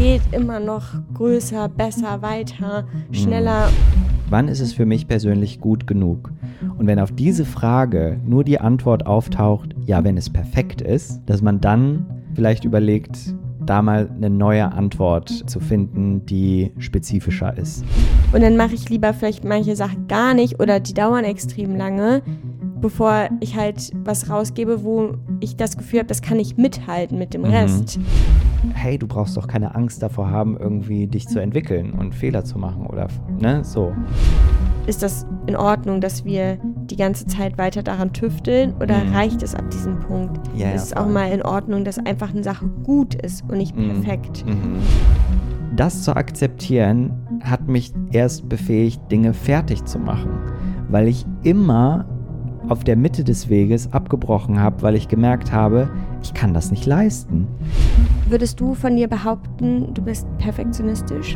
geht immer noch größer, besser, weiter, schneller. Wann ist es für mich persönlich gut genug? Und wenn auf diese Frage nur die Antwort auftaucht, ja, wenn es perfekt ist, dass man dann vielleicht überlegt, da mal eine neue Antwort zu finden, die spezifischer ist. Und dann mache ich lieber vielleicht manche Sachen gar nicht oder die dauern extrem lange, bevor ich halt was rausgebe, wo ich das Gefühl habe, das kann ich mithalten mit dem Rest. Hey, du brauchst doch keine Angst davor haben, irgendwie dich zu entwickeln und Fehler zu machen oder, ne, so. Ist das in Ordnung, dass wir die ganze Zeit weiter daran tüfteln oder reicht es ab diesem Punkt? Ja, ist es auch mal in Ordnung, dass einfach eine Sache gut ist und nicht perfekt? Das zu akzeptieren, hat mich erst befähigt, Dinge fertig zu machen, weil ich immer auf der Mitte des Weges abgebrochen habe, weil ich gemerkt habe, ich kann das nicht leisten. Würdest du von dir behaupten, du bist perfektionistisch?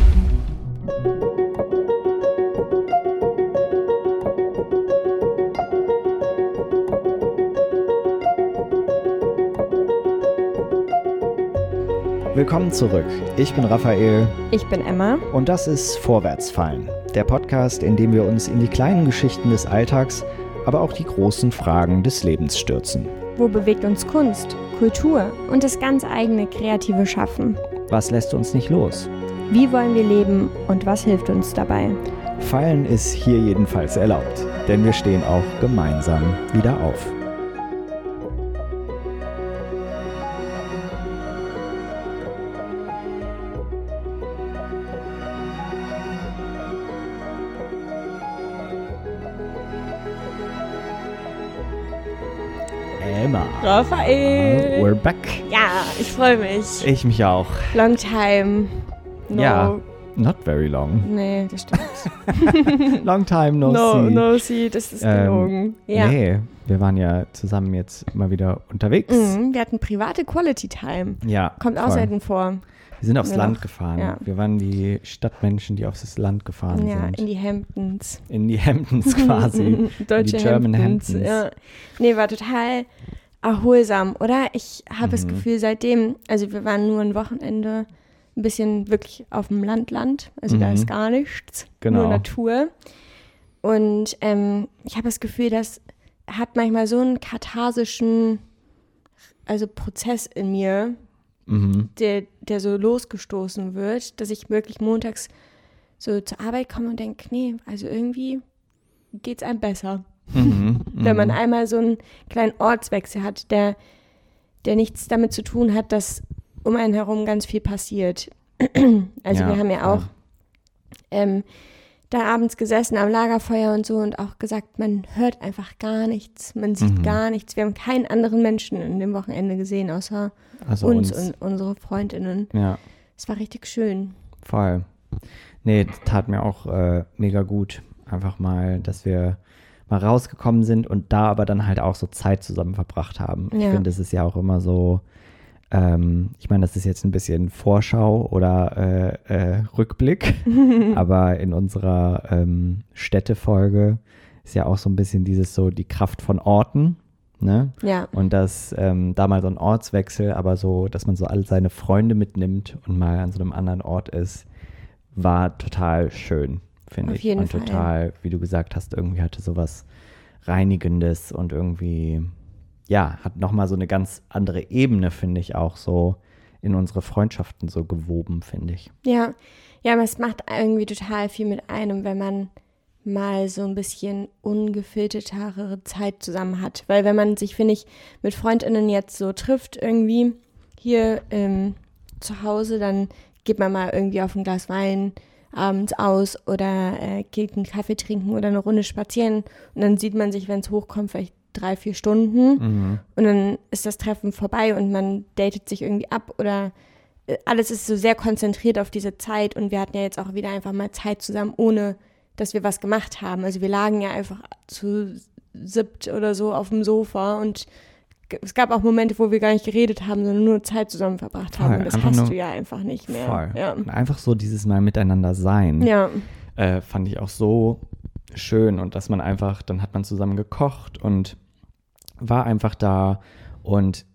Willkommen zurück. Ich bin Raphael. Ich bin Emma. Und das ist Vorwärtsfallen, der Podcast, in dem wir uns in die kleinen Geschichten des Alltags, aber auch die großen Fragen des Lebens stürzen. Wo bewegt uns Kunst, Kultur und das ganz eigene kreative Schaffen? Was lässt uns nicht los? Wie wollen wir leben und was hilft uns dabei? Fallen ist hier jedenfalls erlaubt, denn wir stehen auch gemeinsam wieder auf. Emma. Raphael. We're back. Ja, ich freue mich. Ich mich auch. Long time. No. Ja, not very long. Nee, das stimmt. Long time no see. No see, das ist gelogen. Ja. Nee, wir waren ja zusammen jetzt mal wieder unterwegs. Wir hatten private Quality Time. Ja, Kommt auch voll. selten vor. Wir sind aufs Wir Land noch, gefahren. ja. Wir waren die Stadtmenschen, die aufs Land gefahren Ja, sind. in die Hamptons. In die Hamptons quasi. Deutsche die German Hamptons. Hamptons. Ja. Nee, war total erholsam, oder? Ich habe das Gefühl, seitdem, also wir waren nur ein Wochenende ein bisschen wirklich auf dem Land. Also da ist gar nichts. Genau. Nur Natur. Und ich habe das Gefühl, das hat manchmal so einen katharsischen Prozess in mir, der so losgestoßen wird, dass ich wirklich montags so zur Arbeit komme und denke, nee, also irgendwie geht's einem besser. Wenn man einmal so einen kleinen Ortswechsel hat, der nichts damit zu tun hat, dass um einen herum ganz viel passiert. Also wir haben ja auch da abends gesessen am Lagerfeuer und so und auch gesagt, man hört einfach gar nichts, man sieht gar nichts. Wir haben keinen anderen Menschen in dem Wochenende gesehen, außer uns und unsere Freundinnen. Ja. Es war richtig schön. Voll. Nee, das tat mir auch mega gut. Einfach mal, dass wir mal rausgekommen sind und da aber dann halt auch so Zeit zusammen verbracht haben. Ja. Ich finde, es ist ja auch immer so, ich meine, das ist jetzt ein bisschen Vorschau oder Rückblick, aber in unserer Städtefolge ist ja auch so ein bisschen dieses so die Kraft von Orten, ne? Ja. Und dass da mal so ein Ortswechsel, aber so, dass man so all seine Freunde mitnimmt und mal an so einem anderen Ort ist, war total schön, finde ich. Auf jeden und Fall. total, wie du gesagt hast, irgendwie hatte sowas Reinigendes und irgendwie, ja, hat nochmal so eine ganz andere Ebene, finde ich, auch so in unsere Freundschaften so gewoben, finde ich. Ja, aber es macht irgendwie total viel mit einem, wenn man mal so ein bisschen ungefiltertere Zeit zusammen hat. Weil wenn man sich, finde ich, mit FreundInnen jetzt so trifft irgendwie hier zu Hause, dann geht man mal irgendwie auf ein Glas Wein abends aus oder geht einen Kaffee trinken oder eine Runde spazieren und dann sieht man sich, wenn es hochkommt, vielleicht 3-4 Stunden und dann ist das Treffen vorbei und man datet sich irgendwie ab oder alles ist so sehr konzentriert auf diese Zeit und wir hatten ja jetzt auch wieder einfach mal Zeit zusammen, ohne dass wir was gemacht haben. Also wir lagen ja einfach zu 7 oder so auf dem Sofa und es gab auch Momente, wo wir gar nicht geredet haben, sondern nur Zeit zusammen verbracht haben. Und das hast du ja einfach nicht mehr. Voll. Ja. Und einfach so dieses Mal miteinander sein, Ja. fand ich auch so schön. Und dass man einfach, dann hat man zusammen gekocht und war einfach da. Und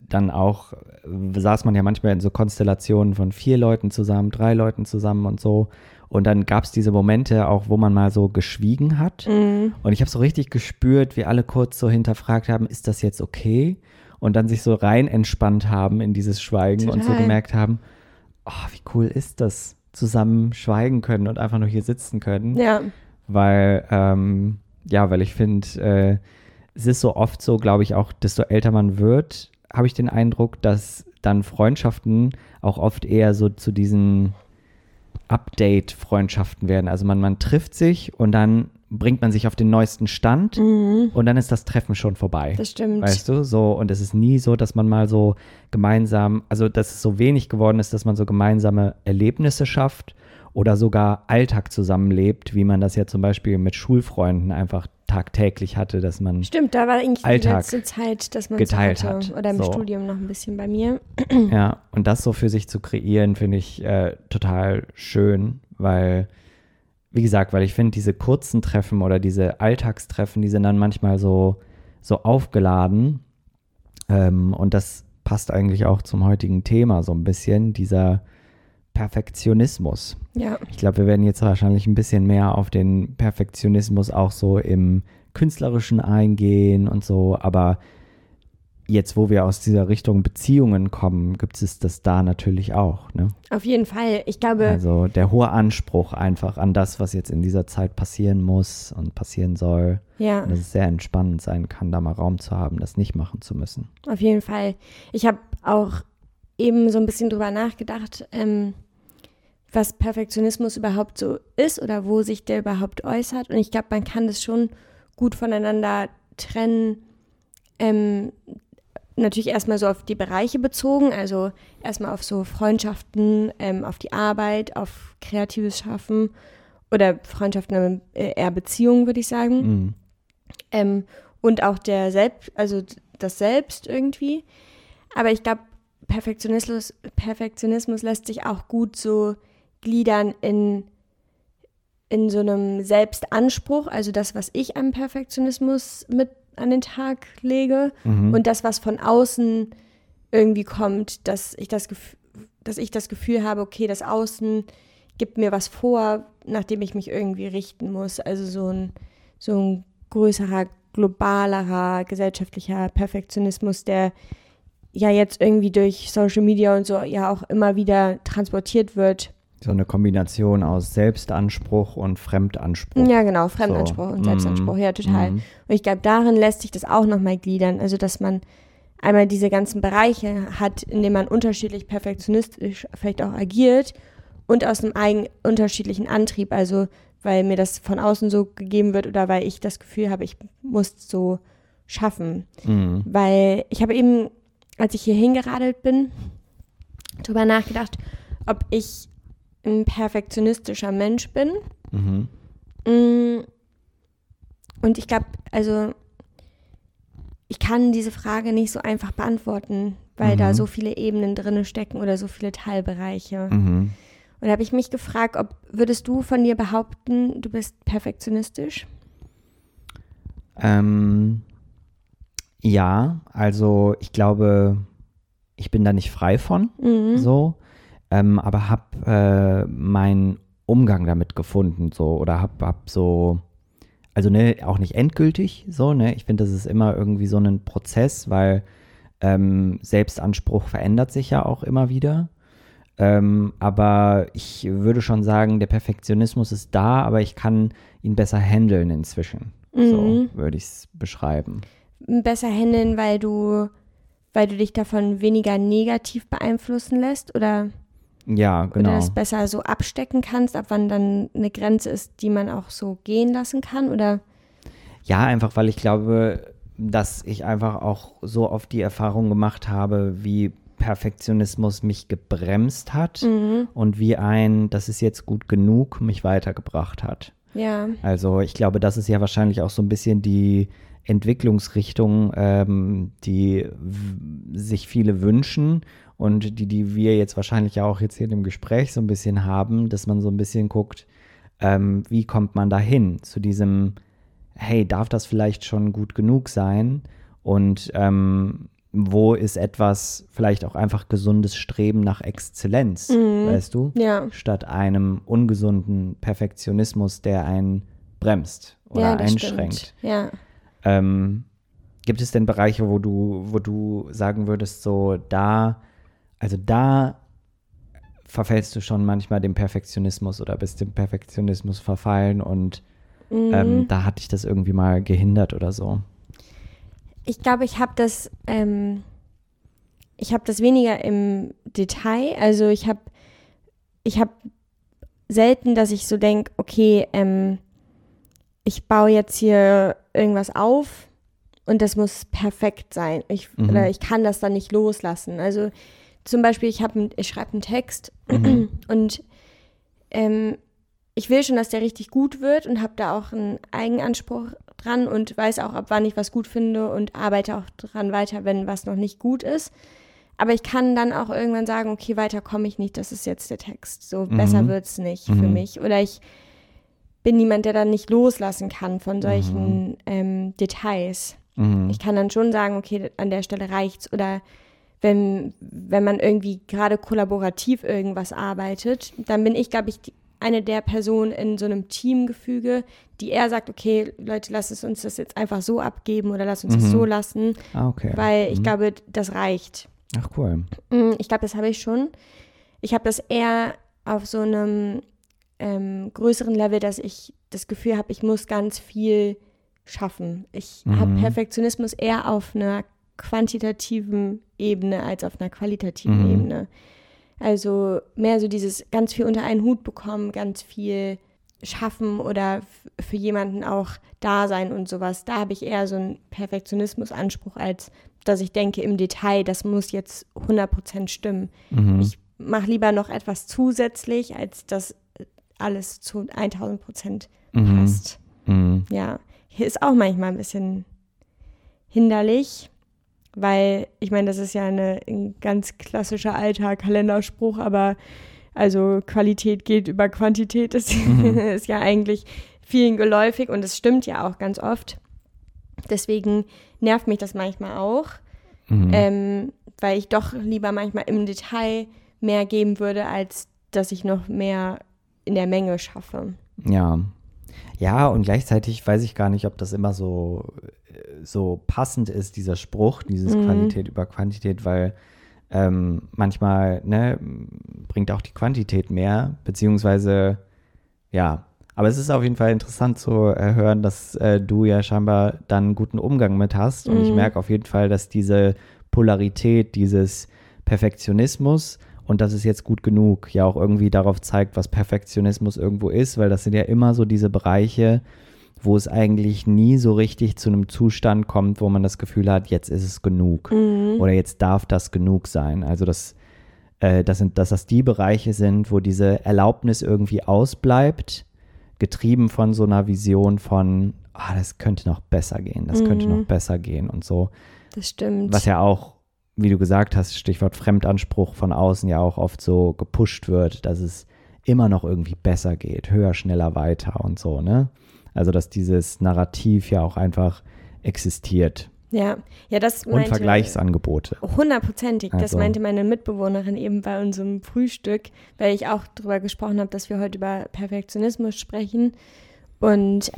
dann auch saß man ja manchmal in so Konstellationen von 4 Leuten zusammen, 3 Leuten zusammen und so. Und dann gab es diese Momente auch, wo man mal so geschwiegen hat. Und ich habe so richtig gespürt, wie alle kurz so hinterfragt haben, ist das jetzt okay? Und dann sich so rein entspannt haben in dieses Schweigen Total. und so gemerkt haben, oh, wie cool ist das, zusammen schweigen können und einfach nur hier sitzen können. Ja. Weil ich finde, es ist so oft so, glaube ich auch, desto älter man wird, habe ich den Eindruck, dass dann Freundschaften auch oft eher so zu diesen Update-Freundschaften werden. Also man trifft sich und dann bringt man sich auf den neuesten Stand und dann ist das Treffen schon vorbei. Das stimmt. Weißt du, so, und es ist nie so, dass man mal so gemeinsam, also dass es so wenig geworden ist, dass man so gemeinsame Erlebnisse schafft oder sogar Alltag zusammenlebt, wie man das ja zum Beispiel mit Schulfreunden einfach tagtäglich hatte, dass man Stimmt, da war eigentlich Alltag die letzte Zeit, dass man geteilt so hatte. hat. Oder im So. Studium noch ein bisschen bei mir. Ja, und das so für sich zu kreieren, finde ich total schön, weil, wie gesagt, weil ich finde, diese kurzen Treffen oder diese Alltagstreffen, die sind dann manchmal so aufgeladen. Und das passt eigentlich auch zum heutigen Thema so ein bisschen, dieser Perfektionismus. Ja. Ich glaube, wir werden jetzt wahrscheinlich ein bisschen mehr auf den Perfektionismus auch so im Künstlerischen eingehen und so, aber jetzt, wo wir aus dieser Richtung Beziehungen kommen, gibt es das da natürlich auch, ne? Auf jeden Fall. Ich glaube, Also der hohe Anspruch einfach an das, was jetzt in dieser Zeit passieren muss und passieren soll. ja, Und dass es sehr entspannend sein kann, da mal Raum zu haben, das nicht machen zu müssen. auf jeden Fall. Ich habe auch eben so ein bisschen drüber nachgedacht, was Perfektionismus überhaupt so ist oder wo sich der überhaupt äußert. Und ich glaube, man kann das schon gut voneinander trennen. Natürlich erstmal so auf die Bereiche bezogen, also erstmal auf so Freundschaften, auf die Arbeit, auf kreatives Schaffen oder Freundschaften, aber eher Beziehungen, würde ich sagen. Und auch das Selbst irgendwie. Aber ich glaube, Perfektionismus lässt sich auch gut so gliedern in so einem Selbstanspruch, also das, was ich am Perfektionismus mit an den Tag lege und das, was von außen irgendwie kommt, dass ich das Gefühl habe, okay, das Außen gibt mir was vor, nach dem ich mich irgendwie richten muss. Also so ein größerer, globalerer, gesellschaftlicher Perfektionismus, der ja jetzt irgendwie durch Social Media und so ja auch immer wieder transportiert wird. So eine Kombination aus Selbstanspruch und Fremdanspruch. Ja, genau, Fremdanspruch und Selbstanspruch, ja, total. Und ich glaube, darin lässt sich das auch nochmal gliedern, also dass man einmal diese ganzen Bereiche hat, in denen man unterschiedlich perfektionistisch vielleicht auch agiert und aus einem unterschiedlichen Antrieb, also weil mir das von außen so gegeben wird oder weil ich das Gefühl habe, ich muss so schaffen. Weil ich habe eben, als ich hier hingeradelt bin, drüber nachgedacht, ob ich ein perfektionistischer Mensch bin. Und ich glaube, also ich kann diese Frage nicht so einfach beantworten, weil da so viele Ebenen drin stecken oder so viele Teilbereiche. Und da habe ich mich gefragt, würdest du von dir behaupten, du bist perfektionistisch? Ja, also ich glaube, ich bin da nicht frei von, so. Aber habe meinen Umgang damit gefunden, so, oder hab so, also ne, auch nicht endgültig, so, ne, ich finde, das ist immer irgendwie so ein Prozess, weil Selbstanspruch verändert sich ja auch immer wieder, aber ich würde schon sagen, der Perfektionismus ist da, aber ich kann ihn besser handeln inzwischen, so würde ich es beschreiben. Besser handeln, weil du dich davon weniger negativ beeinflussen lässt, oder? Ja, genau. Oder das besser so abstecken kannst, ab wann dann eine Grenze ist, die man auch so gehen lassen kann, oder? Ja, einfach, weil ich glaube, dass ich einfach auch so oft die Erfahrung gemacht habe, wie Perfektionismus mich gebremst hat und wie das ist jetzt gut genug, mich weitergebracht hat. Ja. Also ich glaube, das ist ja wahrscheinlich auch so ein bisschen die Entwicklungsrichtung, die sich viele wünschen und die wir jetzt wahrscheinlich auch jetzt hier im Gespräch so ein bisschen haben, dass man so ein bisschen guckt, wie kommt man da hin zu diesem, hey, darf das vielleicht schon gut genug sein? Und wo ist etwas vielleicht auch einfach gesundes Streben nach Exzellenz, weißt du? Ja. Statt einem ungesunden Perfektionismus, der einen bremst oder einschränkt. Ja. Gibt es denn Bereiche, wo du sagen würdest, so da verfällst du schon manchmal dem Perfektionismus oder bist dem Perfektionismus verfallen und da hat dich das irgendwie mal gehindert oder so? Ich glaube, ich habe das weniger im Detail. Also ich habe selten, dass ich so denke, okay, ich baue jetzt hier irgendwas auf und das muss perfekt sein. Oder ich kann das dann nicht loslassen. Also zum Beispiel, ich schreibe einen Text und ich will schon, dass der richtig gut wird und habe da auch einen Eigenanspruch dran und weiß auch, ab wann ich was gut finde und arbeite auch dran weiter, wenn was noch nicht gut ist. Aber ich kann dann auch irgendwann sagen, okay, weiter komme ich nicht, das ist jetzt der Text. So besser wird es nicht für mich. Oder ich bin niemand, der dann nicht loslassen kann von solchen Details. Ich kann dann schon sagen, okay, an der Stelle reicht's. Oder wenn man irgendwie gerade kollaborativ irgendwas arbeitet, dann bin ich, glaube ich, eine der Personen in so einem Teamgefüge, die eher sagt, okay, Leute, lass es uns das jetzt einfach so abgeben oder lass uns das so lassen, okay. Weil ich glaube, das reicht. Ach, cool. Ich glaube, das habe ich schon. Ich habe das eher auf so einem größeren Level, dass ich das Gefühl habe, ich muss ganz viel schaffen. Ich habe Perfektionismus eher auf einer quantitativen Ebene als auf einer qualitativen Ebene. Also mehr so dieses ganz viel unter einen Hut bekommen, ganz viel schaffen oder für jemanden auch da sein und sowas. Da habe ich eher so einen Perfektionismusanspruch, als dass ich denke im Detail, das muss jetzt 100% stimmen. Ich mache lieber noch etwas zusätzlich, als dass alles zu 1000% passt. Ja, hier ist auch manchmal ein bisschen hinderlich. Weil, ich meine, das ist ja ein ganz klassischer alter Kalenderspruch, aber also Qualität geht über Quantität, das ist ja eigentlich vielen geläufig und es stimmt ja auch ganz oft. Deswegen nervt mich das manchmal auch, weil ich doch lieber manchmal im Detail mehr geben würde, als dass ich noch mehr in der Menge schaffe. Ja, und gleichzeitig weiß ich gar nicht, ob das immer so passend ist, dieser Spruch, dieses Qualität über Quantität, weil manchmal bringt auch die Quantität mehr, beziehungsweise ja, aber es ist auf jeden Fall interessant zu hören, dass du ja scheinbar dann einen guten Umgang mit hast und ich merke auf jeden Fall, dass diese Polarität, dieses Perfektionismus und das ist jetzt gut genug, ja auch irgendwie darauf zeigt, was Perfektionismus irgendwo ist, weil das sind ja immer so diese Bereiche, wo es eigentlich nie so richtig zu einem Zustand kommt, wo man das Gefühl hat, jetzt ist es genug oder jetzt darf das genug sein. Also dass das die Bereiche sind, wo diese Erlaubnis irgendwie ausbleibt, getrieben von so einer Vision von, das könnte noch besser gehen, das könnte noch besser gehen und so. Das stimmt. Was ja auch, wie du gesagt hast, Stichwort Fremdanspruch von außen ja auch oft so gepusht wird, dass es immer noch irgendwie besser geht, höher, schneller, weiter und so, ne? Also, dass dieses Narrativ ja auch einfach existiert. Ja, das meinte, und Vergleichsangebote. 100%. Das meinte meine Mitbewohnerin eben bei unserem Frühstück, weil ich auch darüber gesprochen habe, dass wir heute über Perfektionismus sprechen. Und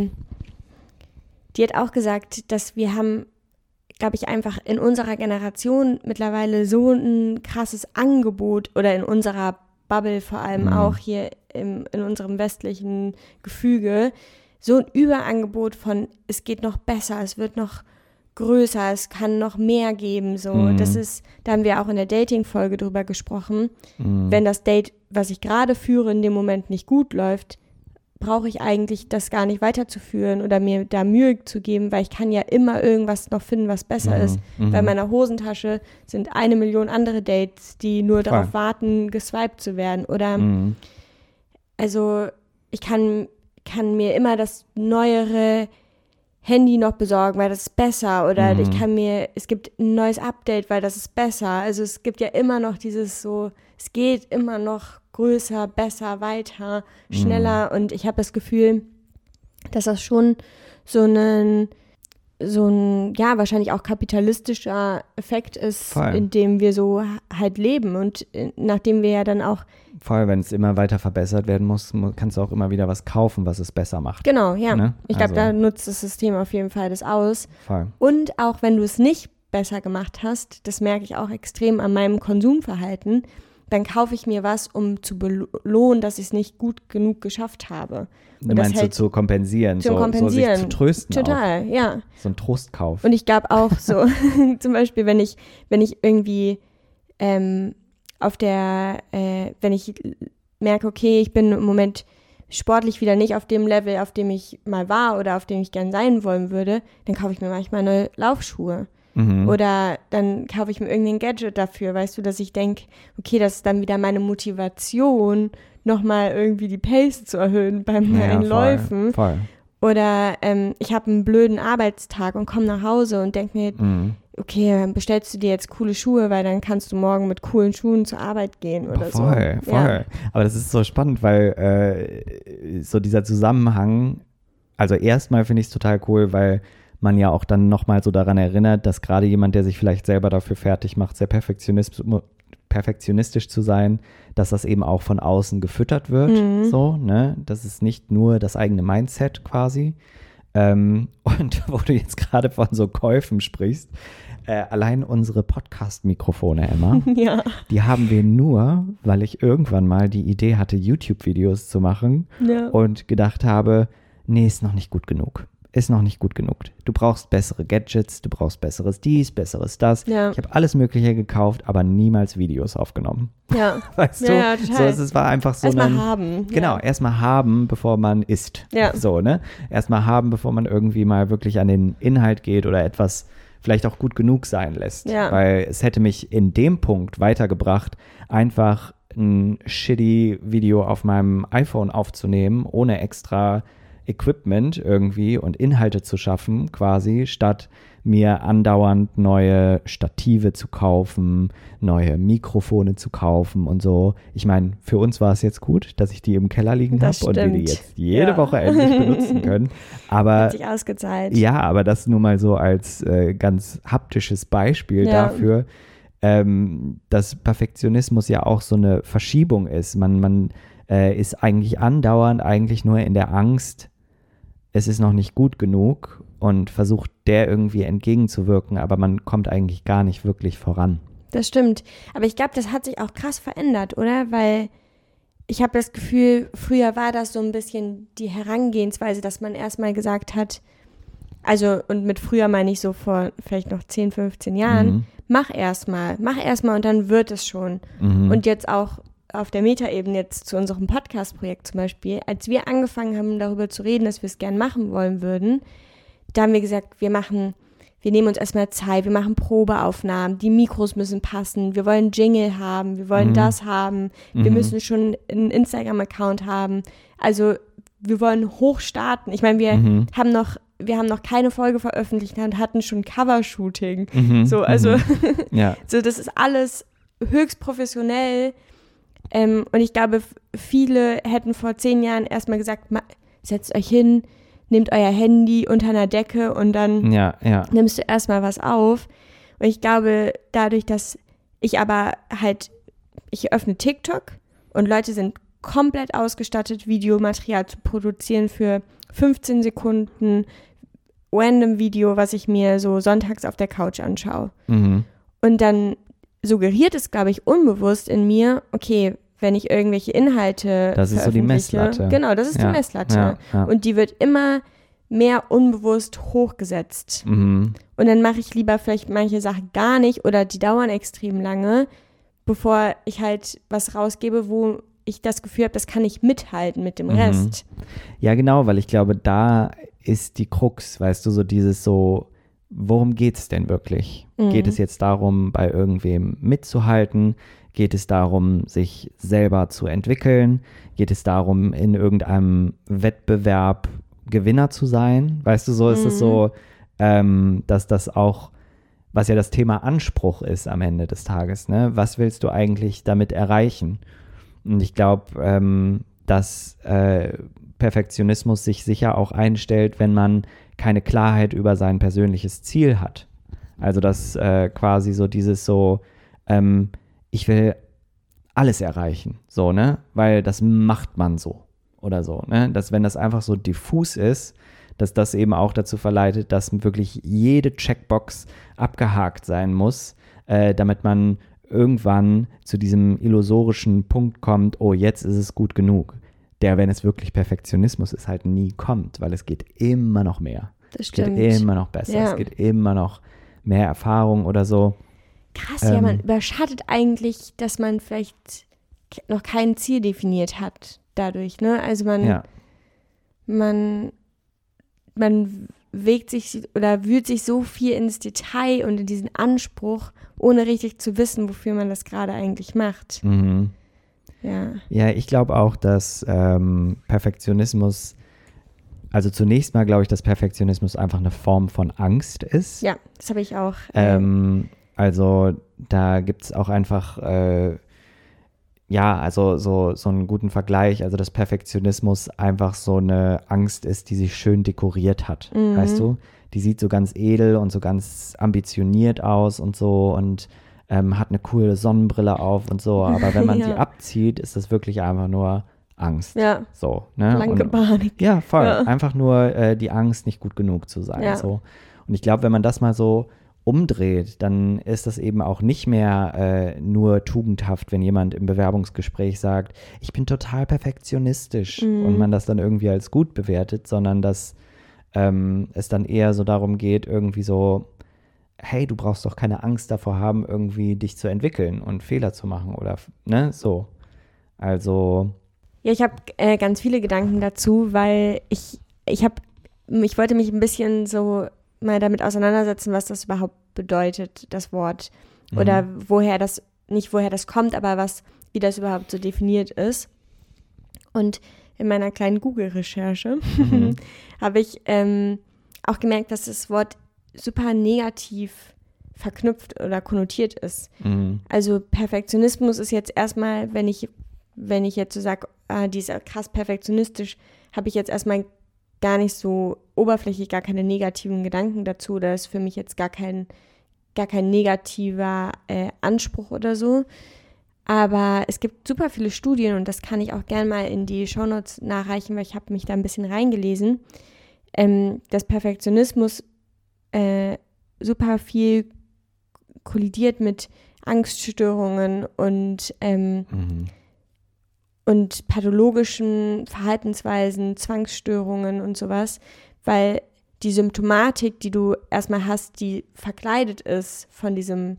die hat auch gesagt, dass wir haben, glaube ich, einfach in unserer Generation mittlerweile so ein krasses Angebot oder in unserer Bubble vor allem auch hier in unserem westlichen Gefüge, so ein Überangebot von, es geht noch besser, es wird noch größer, es kann noch mehr geben, so. Das ist, da haben wir auch in der Dating-Folge drüber gesprochen, wenn das Date, was ich gerade führe, in dem Moment nicht gut läuft, brauche ich eigentlich das gar nicht weiterzuführen oder mir da Mühe zu geben, weil ich kann ja immer irgendwas noch finden, was besser ist. Bei meiner Hosentasche sind 1 Million andere Dates, die nur darauf warten, geswiped zu werden. Oder also ich kann mir immer das neuere Handy noch besorgen, weil das ist besser. Oder es gibt ein neues Update, weil das ist besser. Also es gibt ja immer noch dieses so, es geht immer noch größer, besser, weiter, schneller. Und ich habe das Gefühl, dass das schon so ein ein, ja, wahrscheinlich auch kapitalistischer Effekt ist, Voll. in dem wir so halt leben und nachdem wir ja dann auch. Vor allem, wenn es immer weiter verbessert werden muss, kannst du auch immer wieder was kaufen, was es besser macht. Genau, ja. Ne? Ich glaube, Also, da nutzt das System auf jeden Fall das aus. voll. Und auch wenn du es nicht besser gemacht hast, das merke ich auch extrem an meinem Konsumverhalten, dann kaufe ich mir was, um zu belohnen, dass ich es nicht gut genug geschafft habe. Du meinst so zu kompensieren, so sich zu trösten. Total, auch. Ja. So ein Trostkauf. Und ich glaube auch so, zum Beispiel, wenn ich irgendwie wenn ich merke, okay, ich bin im Moment sportlich wieder nicht auf dem Level, auf dem ich mal war oder auf dem ich gern sein wollen würde, dann kaufe ich mir manchmal neue Laufschuhe. Oder dann kaufe ich mir irgendein Gadget dafür, weißt du, dass ich denke, okay, das ist dann wieder meine Motivation, nochmal irgendwie die Pace zu erhöhen beim neuen Läufen. Voll. Oder ich habe einen blöden Arbeitstag und komme nach Hause und denke mir, okay, bestellst du dir jetzt coole Schuhe, weil dann kannst du morgen mit coolen Schuhen zur Arbeit gehen oder voll. Ja. Aber das ist so spannend, weil so dieser Zusammenhang, also erstmal finde ich es total cool, weil man ja auch dann nochmal so daran erinnert, dass gerade jemand, der sich vielleicht selber dafür fertig macht, sehr perfektionistisch zu sein, dass das eben auch von außen gefüttert wird, so, ne? Das ist nicht nur das eigene Mindset quasi. Und wo du jetzt gerade von so Käufen sprichst, allein unsere Podcast-Mikrofone, Emma, Ja. die haben wir nur, weil ich irgendwann mal die Idee hatte, YouTube-Videos zu machen und gedacht habe, nee, ist noch nicht gut genug. Ist noch nicht gut genug. Du brauchst bessere Gadgets, du brauchst besseres dies, besseres das. Ja. Ich habe alles Mögliche gekauft, aber niemals Videos aufgenommen. Ja. Weißt du? Ja, total. So, es war einfach so Erstmal haben. Genau, erstmal haben, bevor man isst. Ja. So, ne? Erstmal haben, bevor man irgendwie mal wirklich an den Inhalt geht oder etwas vielleicht auch gut genug sein lässt. Ja. Weil es hätte mich in dem Punkt weitergebracht, einfach ein shitty Video auf meinem iPhone aufzunehmen, ohne extra Equipment irgendwie und Inhalte zu schaffen quasi, statt mir andauernd neue Stative zu kaufen, neue Mikrofone zu kaufen und so. Ich meine, für uns war es jetzt gut, dass ich die im Keller liegen habe und wir die jetzt jede Woche endlich benutzen können. Aber hat sich ausgezahlt. Ja, aber das nur mal so als ganz haptisches Beispiel dafür, dass Perfektionismus ja auch so eine Verschiebung ist. Man ist eigentlich andauernd eigentlich nur in der Angst, es ist noch nicht gut genug und versucht der irgendwie entgegenzuwirken, aber man kommt eigentlich gar nicht wirklich voran. Das stimmt. Aber ich glaube, das hat sich auch krass verändert, oder? Weil ich habe das Gefühl, früher war das so ein bisschen die Herangehensweise, dass man erstmal gesagt hat, also und mit früher meine ich so vor vielleicht noch 10, 15 Jahren, mach erstmal und dann wird es schon. Und jetzt auch auf der Metaebene jetzt zu unserem Podcast-Projekt zum Beispiel, als wir angefangen haben, darüber zu reden, dass wir es gern machen wollen würden, da haben wir gesagt, wir nehmen uns erstmal Zeit, wir machen Probeaufnahmen, die Mikros müssen passen, wir wollen Jingle haben, wir wollen das haben, wir müssen schon einen Instagram-Account haben, also wir wollen hoch starten. Ich meine, wir haben noch keine Folge veröffentlicht und hatten schon Covershooting. So, also so, das ist alles höchst professionell. Und ich glaube, viele hätten vor 10 Jahren erstmal gesagt, setzt euch hin, nehmt euer Handy unter einer Decke und dann nimmst du erstmal was auf. Und ich glaube, dadurch, dass ich öffne TikTok und Leute sind komplett ausgestattet, Videomaterial zu produzieren für 15 Sekunden random Video, was ich mir so sonntags auf der Couch anschaue. Und dann suggeriert es, glaube ich, unbewusst in mir, okay, wenn ich irgendwelche Inhalte das ist so die Messlatte. Genau, das ist die Messlatte. Ja. Und die wird immer mehr unbewusst hochgesetzt. Und dann mache ich lieber vielleicht manche Sachen gar nicht oder die dauern extrem lange, bevor ich halt was rausgebe, wo ich das Gefühl habe, das kann ich mithalten mit dem Rest. Ja, genau, weil ich glaube, da ist die Krux, weißt du, so dieses so, worum geht es denn wirklich? Geht es jetzt darum, bei irgendwem mitzuhalten? Geht es darum, sich selber zu entwickeln? Geht es darum, in irgendeinem Wettbewerb Gewinner zu sein? Weißt du, so ist es so, dass das auch, was ja das Thema Anspruch ist am Ende des Tages, ne? Was willst du eigentlich damit erreichen? Und ich glaube, dass Perfektionismus sich sicher auch einstellt, wenn man keine Klarheit über sein persönliches Ziel hat. Also dass quasi so dieses so, ich will alles erreichen, so, ne? Weil das macht man so oder so, ne? Dass, wenn das einfach so diffus ist, dass das eben auch dazu verleitet, dass wirklich jede Checkbox abgehakt sein muss, damit man irgendwann zu diesem illusorischen Punkt kommt, oh, jetzt ist es gut genug. Der, wenn es wirklich Perfektionismus ist, halt nie kommt, weil es geht immer noch mehr. Das stimmt. Es geht immer noch besser, Ja. Es geht immer noch mehr Erfahrung oder so. Krass, ja, man überschattet eigentlich, dass man vielleicht noch kein Ziel definiert hat dadurch, ne? Also man wegt sich oder wühlt sich so viel ins Detail und in diesen Anspruch, ohne richtig zu wissen, wofür man das gerade eigentlich macht. Mhm. Ja. Ja, ich glaube auch, dass Perfektionismus, also zunächst mal glaube ich, dass Perfektionismus einfach eine Form von Angst ist. Ja, das habe ich auch. Also da gibt es auch einfach, also so einen guten Vergleich, also dass Perfektionismus einfach so eine Angst ist, die sich schön dekoriert hat, weißt du? Die sieht so ganz edel und so ganz ambitioniert aus und so und hat eine coole Sonnenbrille auf und so, aber wenn man sie abzieht, ist das wirklich einfach nur Angst. Ja. So, ne? Blanke Panik. Ja, voll. Ja. Einfach nur die Angst, nicht gut genug zu sein. Ja. So. Und ich glaube, wenn man das mal so umdreht, dann ist das eben auch nicht mehr nur tugendhaft, wenn jemand im Bewerbungsgespräch sagt, ich bin total perfektionistisch und man das dann irgendwie als gut bewertet, sondern dass es dann eher so darum geht, irgendwie so, hey, du brauchst doch keine Angst davor haben, irgendwie dich zu entwickeln und Fehler zu machen oder, ne, so. Also. Ja, ich habe ganz viele Gedanken dazu, weil ich wollte mich ein bisschen so mal damit auseinandersetzen, was das überhaupt bedeutet, das Wort. Oder nicht woher das kommt, aber wie das überhaupt so definiert ist. Und in meiner kleinen Google-Recherche habe ich auch gemerkt, dass das Wort super negativ verknüpft oder konnotiert ist. Also Perfektionismus ist jetzt erstmal, wenn ich jetzt so sage, die ist krass perfektionistisch, habe ich jetzt erstmal gar nicht so oberflächlich, gar keine negativen Gedanken dazu. Oder ist für mich jetzt gar kein negativer Anspruch oder so. Aber es gibt super viele Studien und das kann ich auch gerne mal in die Shownotes nachreichen, weil ich habe mich da ein bisschen reingelesen, dass Perfektionismus super viel kollidiert mit Angststörungen und pathologischen Verhaltensweisen, Zwangsstörungen und sowas, weil die Symptomatik, die du erstmal hast, die verkleidet ist von diesem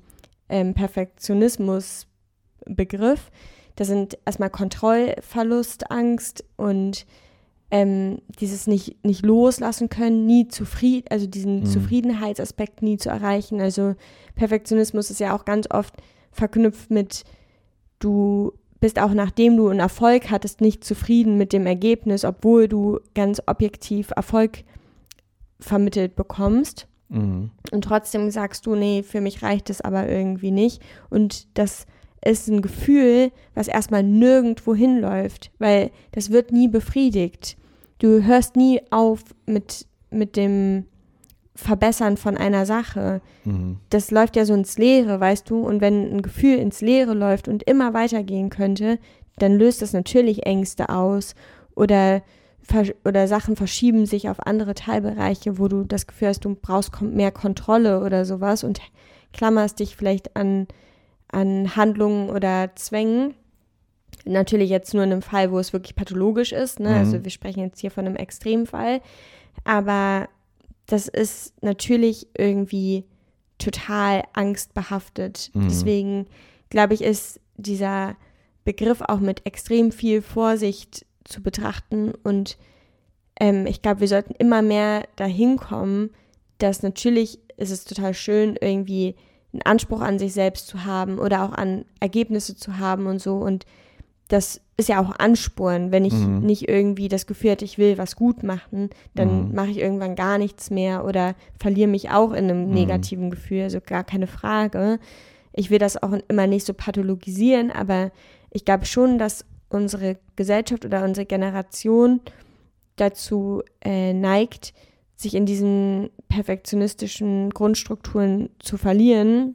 Perfektionismus-Begriff, das sind erstmal Kontrollverlust, Angst und dieses nicht loslassen können, nie zufrieden, also diesen Zufriedenheitsaspekt nie zu erreichen. Also Perfektionismus ist ja auch ganz oft verknüpft mit, du bist auch nachdem du einen Erfolg hattest, nicht zufrieden mit dem Ergebnis, obwohl du ganz objektiv Erfolg vermittelt bekommst. Und trotzdem sagst du, nee, für mich reicht es aber irgendwie nicht. Und das ist ein Gefühl, was erstmal nirgendwo hinläuft, weil das wird nie befriedigt. Du hörst nie auf mit dem Verbessern von einer Sache. Das läuft ja so ins Leere, weißt du, und wenn ein Gefühl ins Leere läuft und immer weitergehen könnte, dann löst das natürlich Ängste aus oder Sachen verschieben sich auf andere Teilbereiche, wo du das Gefühl hast, du brauchst mehr Kontrolle oder sowas und klammerst dich vielleicht an Handlungen oder Zwängen. Natürlich jetzt nur in einem Fall, wo es wirklich pathologisch ist, ne? Also wir sprechen jetzt hier von einem Extremfall, aber das ist natürlich irgendwie total angstbehaftet. Deswegen, glaube ich, ist dieser Begriff auch mit extrem viel Vorsicht zu betrachten und ich glaube, wir sollten immer mehr dahin kommen, dass natürlich ist es total schön, irgendwie einen Anspruch an sich selbst zu haben oder auch an Ergebnisse zu haben und so und das ist ja auch Ansporn, wenn ich nicht irgendwie das Gefühl hätte, ich will was gut machen, dann mache ich irgendwann gar nichts mehr oder verliere mich auch in einem negativen Gefühl, also gar keine Frage. Ich will das auch immer nicht so pathologisieren, aber ich glaube schon, dass unsere Gesellschaft oder unsere Generation dazu neigt, sich in diesen perfektionistischen Grundstrukturen zu verlieren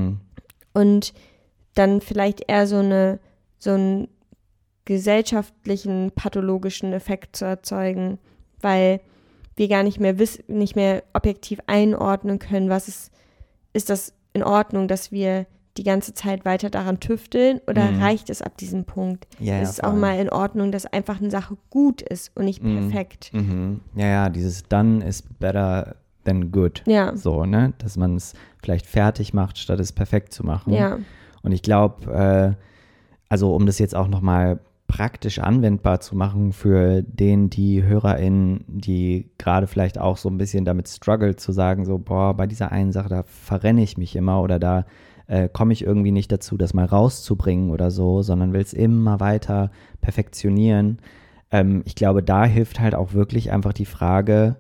und dann vielleicht eher so einen gesellschaftlichen pathologischen Effekt zu erzeugen, weil wir gar nicht mehr objektiv einordnen können, ist das in Ordnung, dass wir die ganze Zeit weiter daran tüfteln oder reicht es ab diesem Punkt? Ist es auch mal in Ordnung, dass einfach eine Sache gut ist und nicht perfekt? Ja, dieses done is better than good. Ja. So, ne? Dass man es vielleicht fertig macht, statt es perfekt zu machen. Ja. Und ich glaube, also um das jetzt auch nochmal praktisch anwendbar zu machen für die HörerInnen, die gerade vielleicht auch so ein bisschen damit struggle, zu sagen so, boah, bei dieser einen Sache, da verrenne ich mich immer oder da komme ich irgendwie nicht dazu, das mal rauszubringen oder so, sondern will es immer weiter perfektionieren. Ich glaube, da hilft halt auch wirklich einfach die Frage,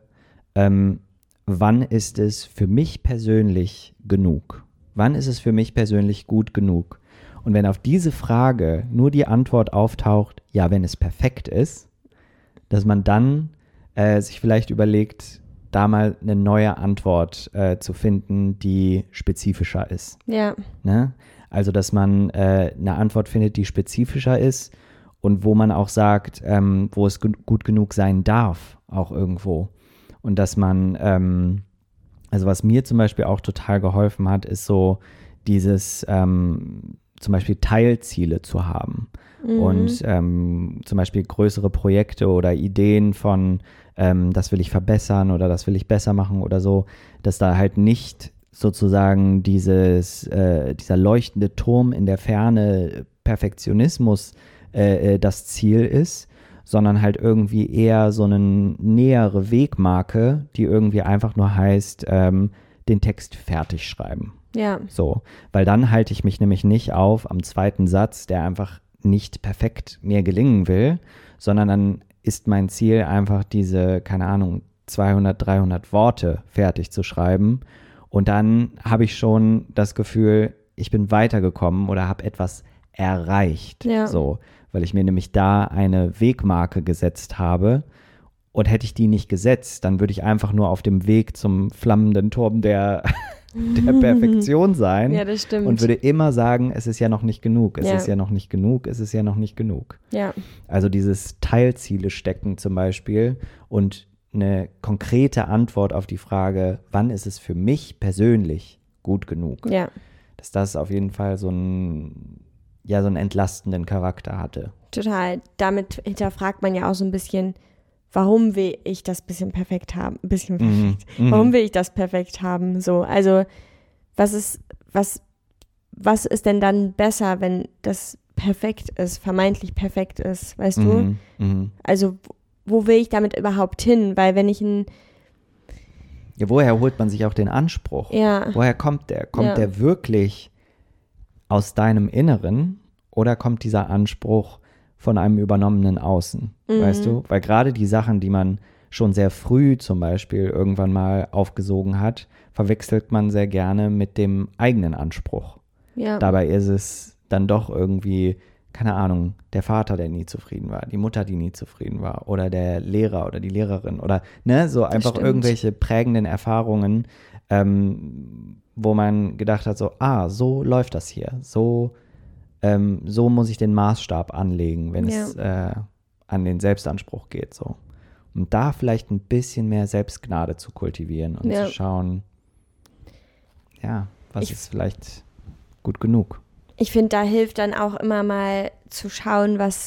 wann ist es für mich persönlich genug? Wann ist es für mich persönlich gut genug? Und wenn auf diese Frage nur die Antwort auftaucht, ja, wenn es perfekt ist, dass man dann sich vielleicht überlegt, da mal eine neue Antwort zu finden, die spezifischer ist. Ja. Ne? Also, dass man eine Antwort findet, die spezifischer ist und wo man auch sagt, wo es gut genug sein darf, auch irgendwo. Und dass man, also was mir zum Beispiel auch total geholfen hat, ist so dieses zum Beispiel Teilziele zu haben und zum Beispiel größere Projekte oder Ideen von das will ich verbessern oder das will ich besser machen oder so, dass da halt nicht sozusagen dieser leuchtende Turm in der Ferne Perfektionismus das Ziel ist, sondern halt irgendwie eher so eine nähere Wegmarke, die irgendwie einfach nur heißt, den Text fertig schreiben. Ja. So, weil dann halte ich mich nämlich nicht auf am zweiten Satz, der einfach nicht perfekt mir gelingen will, sondern dann ist mein Ziel einfach diese, keine Ahnung, 200, 300 Worte fertig zu schreiben und dann habe ich schon das Gefühl, ich bin weitergekommen oder habe etwas erreicht. Ja. So, weil ich mir nämlich da eine Wegmarke gesetzt habe. Und hätte ich die nicht gesetzt, dann würde ich einfach nur auf dem Weg zum flammenden Turm der Perfektion sein. Ja, das stimmt. Und würde immer sagen, es ist ja noch nicht genug, es Ja. ist ja noch nicht genug, es ist ja noch nicht genug. Ja. Also dieses Teilziele stecken zum Beispiel und eine konkrete Antwort auf die Frage, wann ist es für mich persönlich gut genug? Ja. Dass das auf jeden Fall so einen entlastenden Charakter hatte. Total. Damit hinterfragt man ja auch so ein bisschen, warum will ich das bisschen perfekt haben? Warum will ich das perfekt haben? So, also was ist denn dann besser, wenn das perfekt ist, vermeintlich perfekt ist, weißt du? Also wo will ich damit überhaupt hin? Weil wenn ich Ja, woher holt man sich auch den Anspruch? Ja. Woher kommt der? Kommt der wirklich aus deinem Inneren oder kommt dieser Anspruch von einem übernommenen Außen, weißt du? Weil gerade die Sachen, die man schon sehr früh zum Beispiel irgendwann mal aufgesogen hat, verwechselt man sehr gerne mit dem eigenen Anspruch. Ja. Dabei ist es dann doch irgendwie, keine Ahnung, der Vater, der nie zufrieden war, die Mutter, die nie zufrieden war oder der Lehrer oder die Lehrerin oder ne, so einfach stimmt. irgendwelche prägenden Erfahrungen, wo man gedacht hat, so, so läuft das hier, so muss ich den Maßstab anlegen, wenn es an den Selbstanspruch geht. So. Und da vielleicht ein bisschen mehr Selbstgnade zu kultivieren und zu schauen, was ist vielleicht gut genug. Ich finde, da hilft dann auch immer mal zu schauen, was,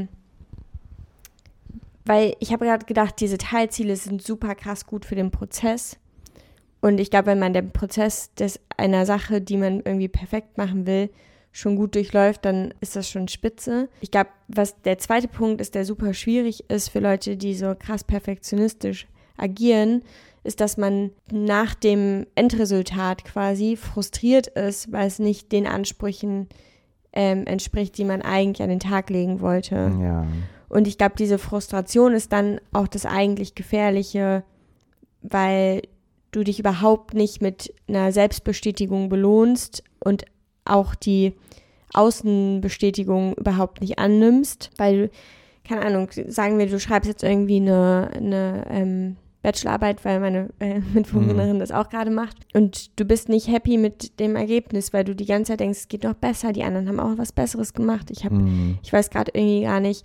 weil ich habe gerade gedacht, diese Teilziele sind super krass gut für den Prozess. Und ich glaube, wenn man den Prozess einer Sache, die man irgendwie perfekt machen will, schon gut durchläuft, dann ist das schon spitze. Ich glaube, was der zweite Punkt ist, der super schwierig ist für Leute, die so krass perfektionistisch agieren, ist, dass man nach dem Endresultat quasi frustriert ist, weil es nicht den Ansprüchen entspricht, die man eigentlich an den Tag legen wollte. Ja. Und ich glaube, diese Frustration ist dann auch das eigentlich Gefährliche, weil du dich überhaupt nicht mit einer Selbstbestätigung belohnst und auch Außenbestätigung überhaupt nicht annimmst, weil, keine Ahnung, sagen wir, du schreibst jetzt irgendwie eine Bachelorarbeit, weil meine Mitbewohnerin das auch gerade macht und du bist nicht happy mit dem Ergebnis, weil du die ganze Zeit denkst, es geht noch besser, die anderen haben auch was Besseres gemacht. Ich weiß gerade irgendwie gar nicht,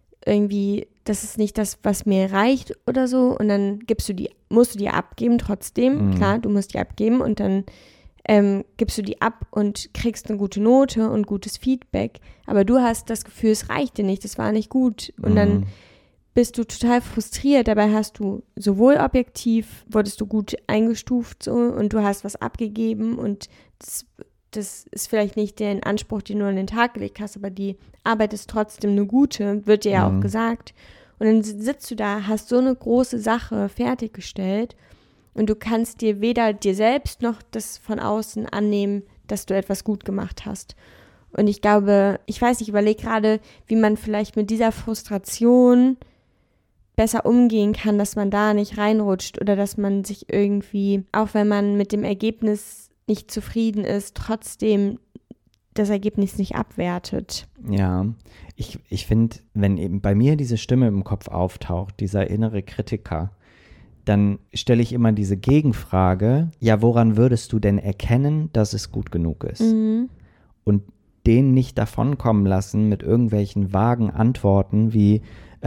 das ist nicht das, was mir reicht oder so und dann musst du die abgeben trotzdem, klar, du musst die abgeben und dann gibst du die ab und kriegst eine gute Note und gutes Feedback, aber du hast das Gefühl, es reicht dir nicht, das war nicht gut und dann bist du total frustriert, dabei hast du sowohl objektiv, wurdest du gut eingestuft so und du hast was abgegeben und das ist vielleicht nicht der Anspruch, den du an den Tag gelegt hast, aber die Arbeit ist trotzdem eine gute, wird dir ja auch gesagt. Und dann sitzt du da, hast so eine große Sache fertiggestellt und du kannst dir weder dir selbst noch das von außen annehmen, dass du etwas gut gemacht hast. Und ich glaube, ich überlege gerade, wie man vielleicht mit dieser Frustration besser umgehen kann, dass man da nicht reinrutscht oder dass man sich irgendwie, auch wenn man mit dem Ergebnis nicht zufrieden ist, trotzdem das Ergebnis nicht abwertet. Ja, ich finde, wenn eben bei mir diese Stimme im Kopf auftaucht, dieser innere Kritiker, dann stelle ich immer diese Gegenfrage, ja, woran würdest du denn erkennen, dass es gut genug ist? Und den nicht davonkommen lassen mit irgendwelchen vagen Antworten wie,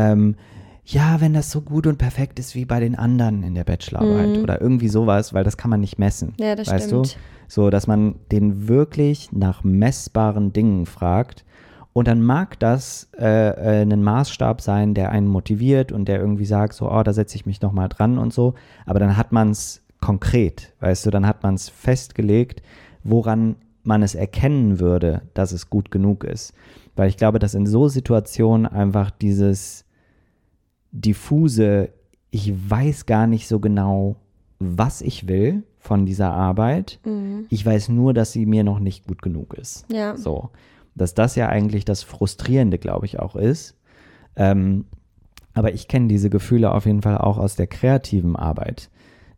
ja, wenn das so gut und perfekt ist wie bei den anderen in der Bachelorarbeit oder irgendwie sowas, weil das kann man nicht messen. Ja, das weißt stimmt. du? So, dass man den wirklich nach messbaren Dingen fragt und dann mag das ein Maßstab sein, der einen motiviert und der irgendwie sagt, so, da setze ich mich nochmal dran und so, aber dann hat man es konkret, weißt du, dann hat man es festgelegt, woran man es erkennen würde, dass es gut genug ist. Weil ich glaube, dass in so Situationen einfach dieses diffuse, ich weiß gar nicht so genau, was ich will von dieser Arbeit. Ich weiß nur, dass sie mir noch nicht gut genug ist. Ja. So. Dass das ja eigentlich das Frustrierende, glaube ich, auch ist. Aber ich kenne diese Gefühle auf jeden Fall auch aus der kreativen Arbeit.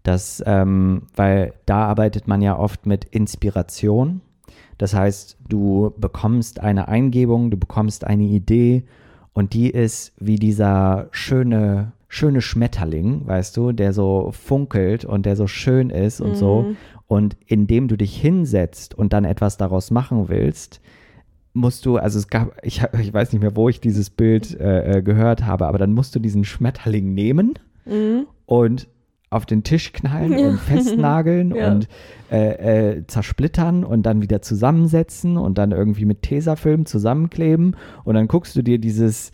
Weil da arbeitet man ja oft mit Inspiration. Das heißt, du bekommst eine Eingebung, du bekommst eine Idee und die ist wie dieser schöne Schmetterling, weißt du, der so funkelt und der so schön ist und so. Und indem du dich hinsetzt und dann etwas daraus machen willst, musst du, also ich weiß nicht mehr, wo ich dieses Bild gehört habe, aber dann musst du diesen Schmetterling nehmen und auf den Tisch knallen und festnageln und zersplittern und dann wieder zusammensetzen und dann irgendwie mit Tesafilm zusammenkleben und dann guckst du dir dieses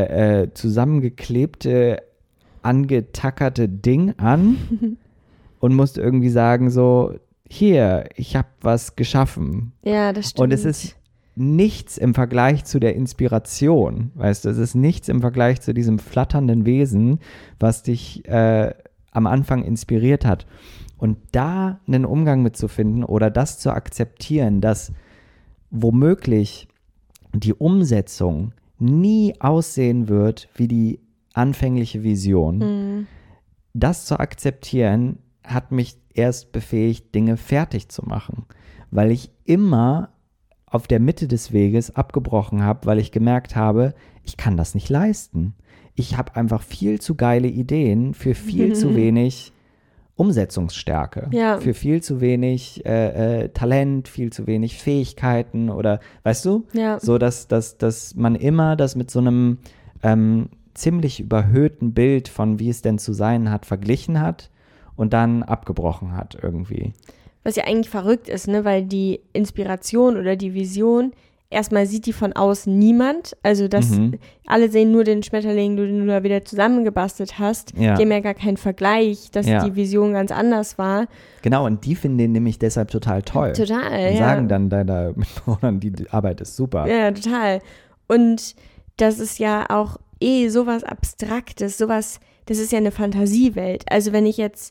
zusammengeklebte, angetackerte Ding an und musst irgendwie sagen so, hier, ich habe was geschaffen. Ja, das stimmt. Und es ist nichts im Vergleich zu der Inspiration, weißt du, es ist nichts im Vergleich zu diesem flatternden Wesen, was dich am Anfang inspiriert hat. Und da einen Umgang mitzufinden oder das zu akzeptieren, dass womöglich die Umsetzung nie aussehen wird wie die anfängliche Vision. Das zu akzeptieren, hat mich erst befähigt, Dinge fertig zu machen, weil ich immer auf der Mitte des Weges abgebrochen habe, weil ich gemerkt habe, ich kann das nicht leisten. Ich habe einfach viel zu geile Ideen für viel zu wenig Umsetzungsstärke, für viel zu wenig Talent, viel zu wenig Fähigkeiten oder, weißt du, so dass man immer das mit so einem ziemlich überhöhten Bild von wie es denn zu sein hat, verglichen hat und dann abgebrochen hat irgendwie. Was ja eigentlich verrückt ist, ne, weil die Inspiration oder die Vision, erstmal sieht die von außen niemand, also alle sehen nur den Schmetterling, den du da wieder zusammengebastelt hast, die haben ja gar keinen Vergleich, dass die Vision ganz anders war. Genau, und die finden den nämlich deshalb total toll. Total, und sagen dann deiner Mitbewohnern, die Arbeit ist super. Ja, total. Und das ist ja auch sowas Abstraktes, das ist ja eine Fantasiewelt. Also wenn ich jetzt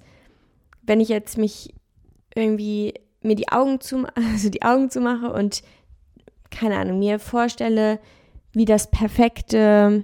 mich irgendwie mir die Augen zumache und keine Ahnung, mir vorstelle, wie der perfekte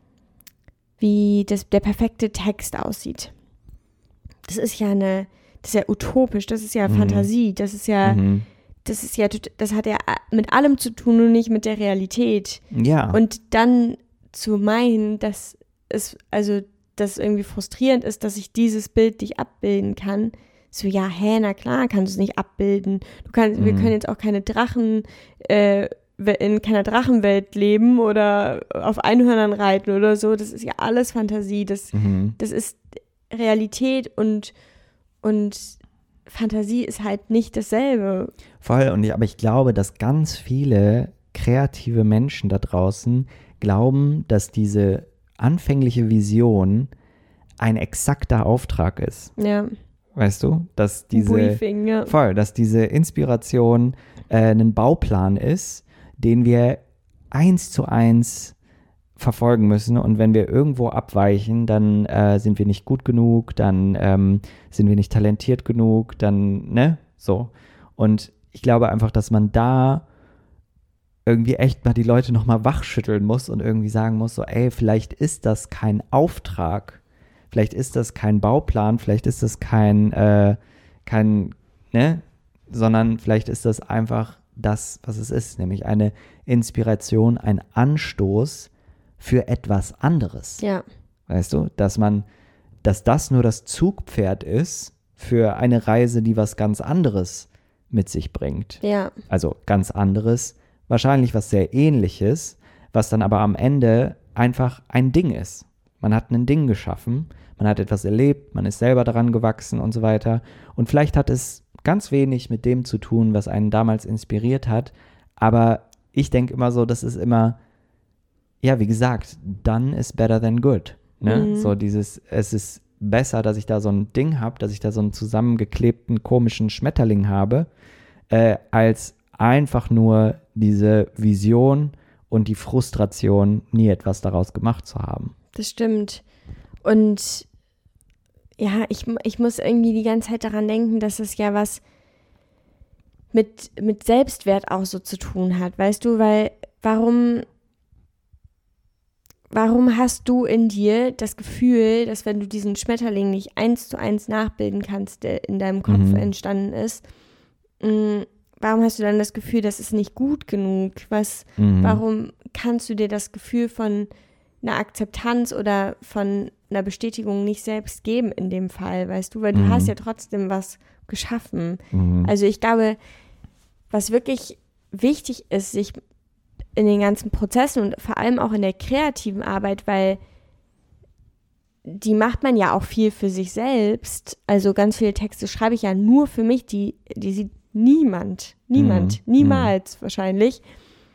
Text aussieht. Das ist ja utopisch, das ist ja Fantasie, das ist ja das hat ja mit allem zu tun und nicht mit der Realität. Ja. Und dann zu meinen, dass das irgendwie frustrierend ist, dass ich dieses Bild nicht abbilden kann. So, ja, na klar, kannst du es nicht abbilden. Wir können jetzt auch keine Drachen, in keiner Drachenwelt leben oder auf Einhörnern reiten oder so. Das ist ja alles Fantasie. Das ist Realität und Fantasie ist halt nicht dasselbe. Voll, aber ich glaube, dass ganz viele kreative Menschen da draußen glauben, dass diese anfängliche Vision ein exakter Auftrag ist. Ja. Weißt du, dass diese Briefing, ja. Voll, dass diese Inspiration ein Bauplan ist, den wir 1:1 verfolgen müssen, und wenn wir irgendwo abweichen, dann sind wir nicht gut genug, dann sind wir nicht talentiert genug, dann, ne, so. Und ich glaube einfach, dass man da irgendwie echt mal die Leute nochmal wachschütteln muss und irgendwie sagen muss, so, ey, vielleicht ist das kein Auftrag, vielleicht ist das kein Bauplan, vielleicht ist das kein, ne, sondern vielleicht ist das einfach das, was es ist, nämlich eine Inspiration, ein Anstoß für etwas anderes. Ja. Weißt du, dass das nur das Zugpferd ist für eine Reise, die was ganz anderes mit sich bringt. Ja. Also ganz anderes, wahrscheinlich was sehr Ähnliches, was dann aber am Ende einfach ein Ding ist. Man hat ein Ding geschaffen, man hat etwas erlebt, man ist selber daran gewachsen und so weiter. Und vielleicht hat es ganz wenig mit dem zu tun, was einen damals inspiriert hat. Aber ich denke immer so, das ist immer, ja, wie gesagt, done is better than good. Ne? So es ist besser, dass ich da so ein Ding habe, dass ich da so einen zusammengeklebten, komischen Schmetterling habe, als einfach nur diese Vision und die Frustration, nie etwas daraus gemacht zu haben. Das stimmt. Und ja, ich muss irgendwie die ganze Zeit daran denken, dass es ja was mit Selbstwert auch so zu tun hat, weißt du, weil warum hast du in dir das Gefühl, dass wenn du diesen Schmetterling nicht 1:1 nachbilden kannst, der in deinem Kopf entstanden ist, warum hast du dann das Gefühl, das ist nicht gut genug? Warum kannst du dir das Gefühl von einer Akzeptanz oder von einer Bestätigung nicht selbst geben in dem Fall, weißt du? Weil du hast ja trotzdem was geschaffen. Also ich glaube, was wirklich wichtig ist, sich in den ganzen Prozessen und vor allem auch in der kreativen Arbeit, weil die macht man ja auch viel für sich selbst. Also ganz viele Texte schreibe ich ja nur für mich, die sieht niemals wahrscheinlich.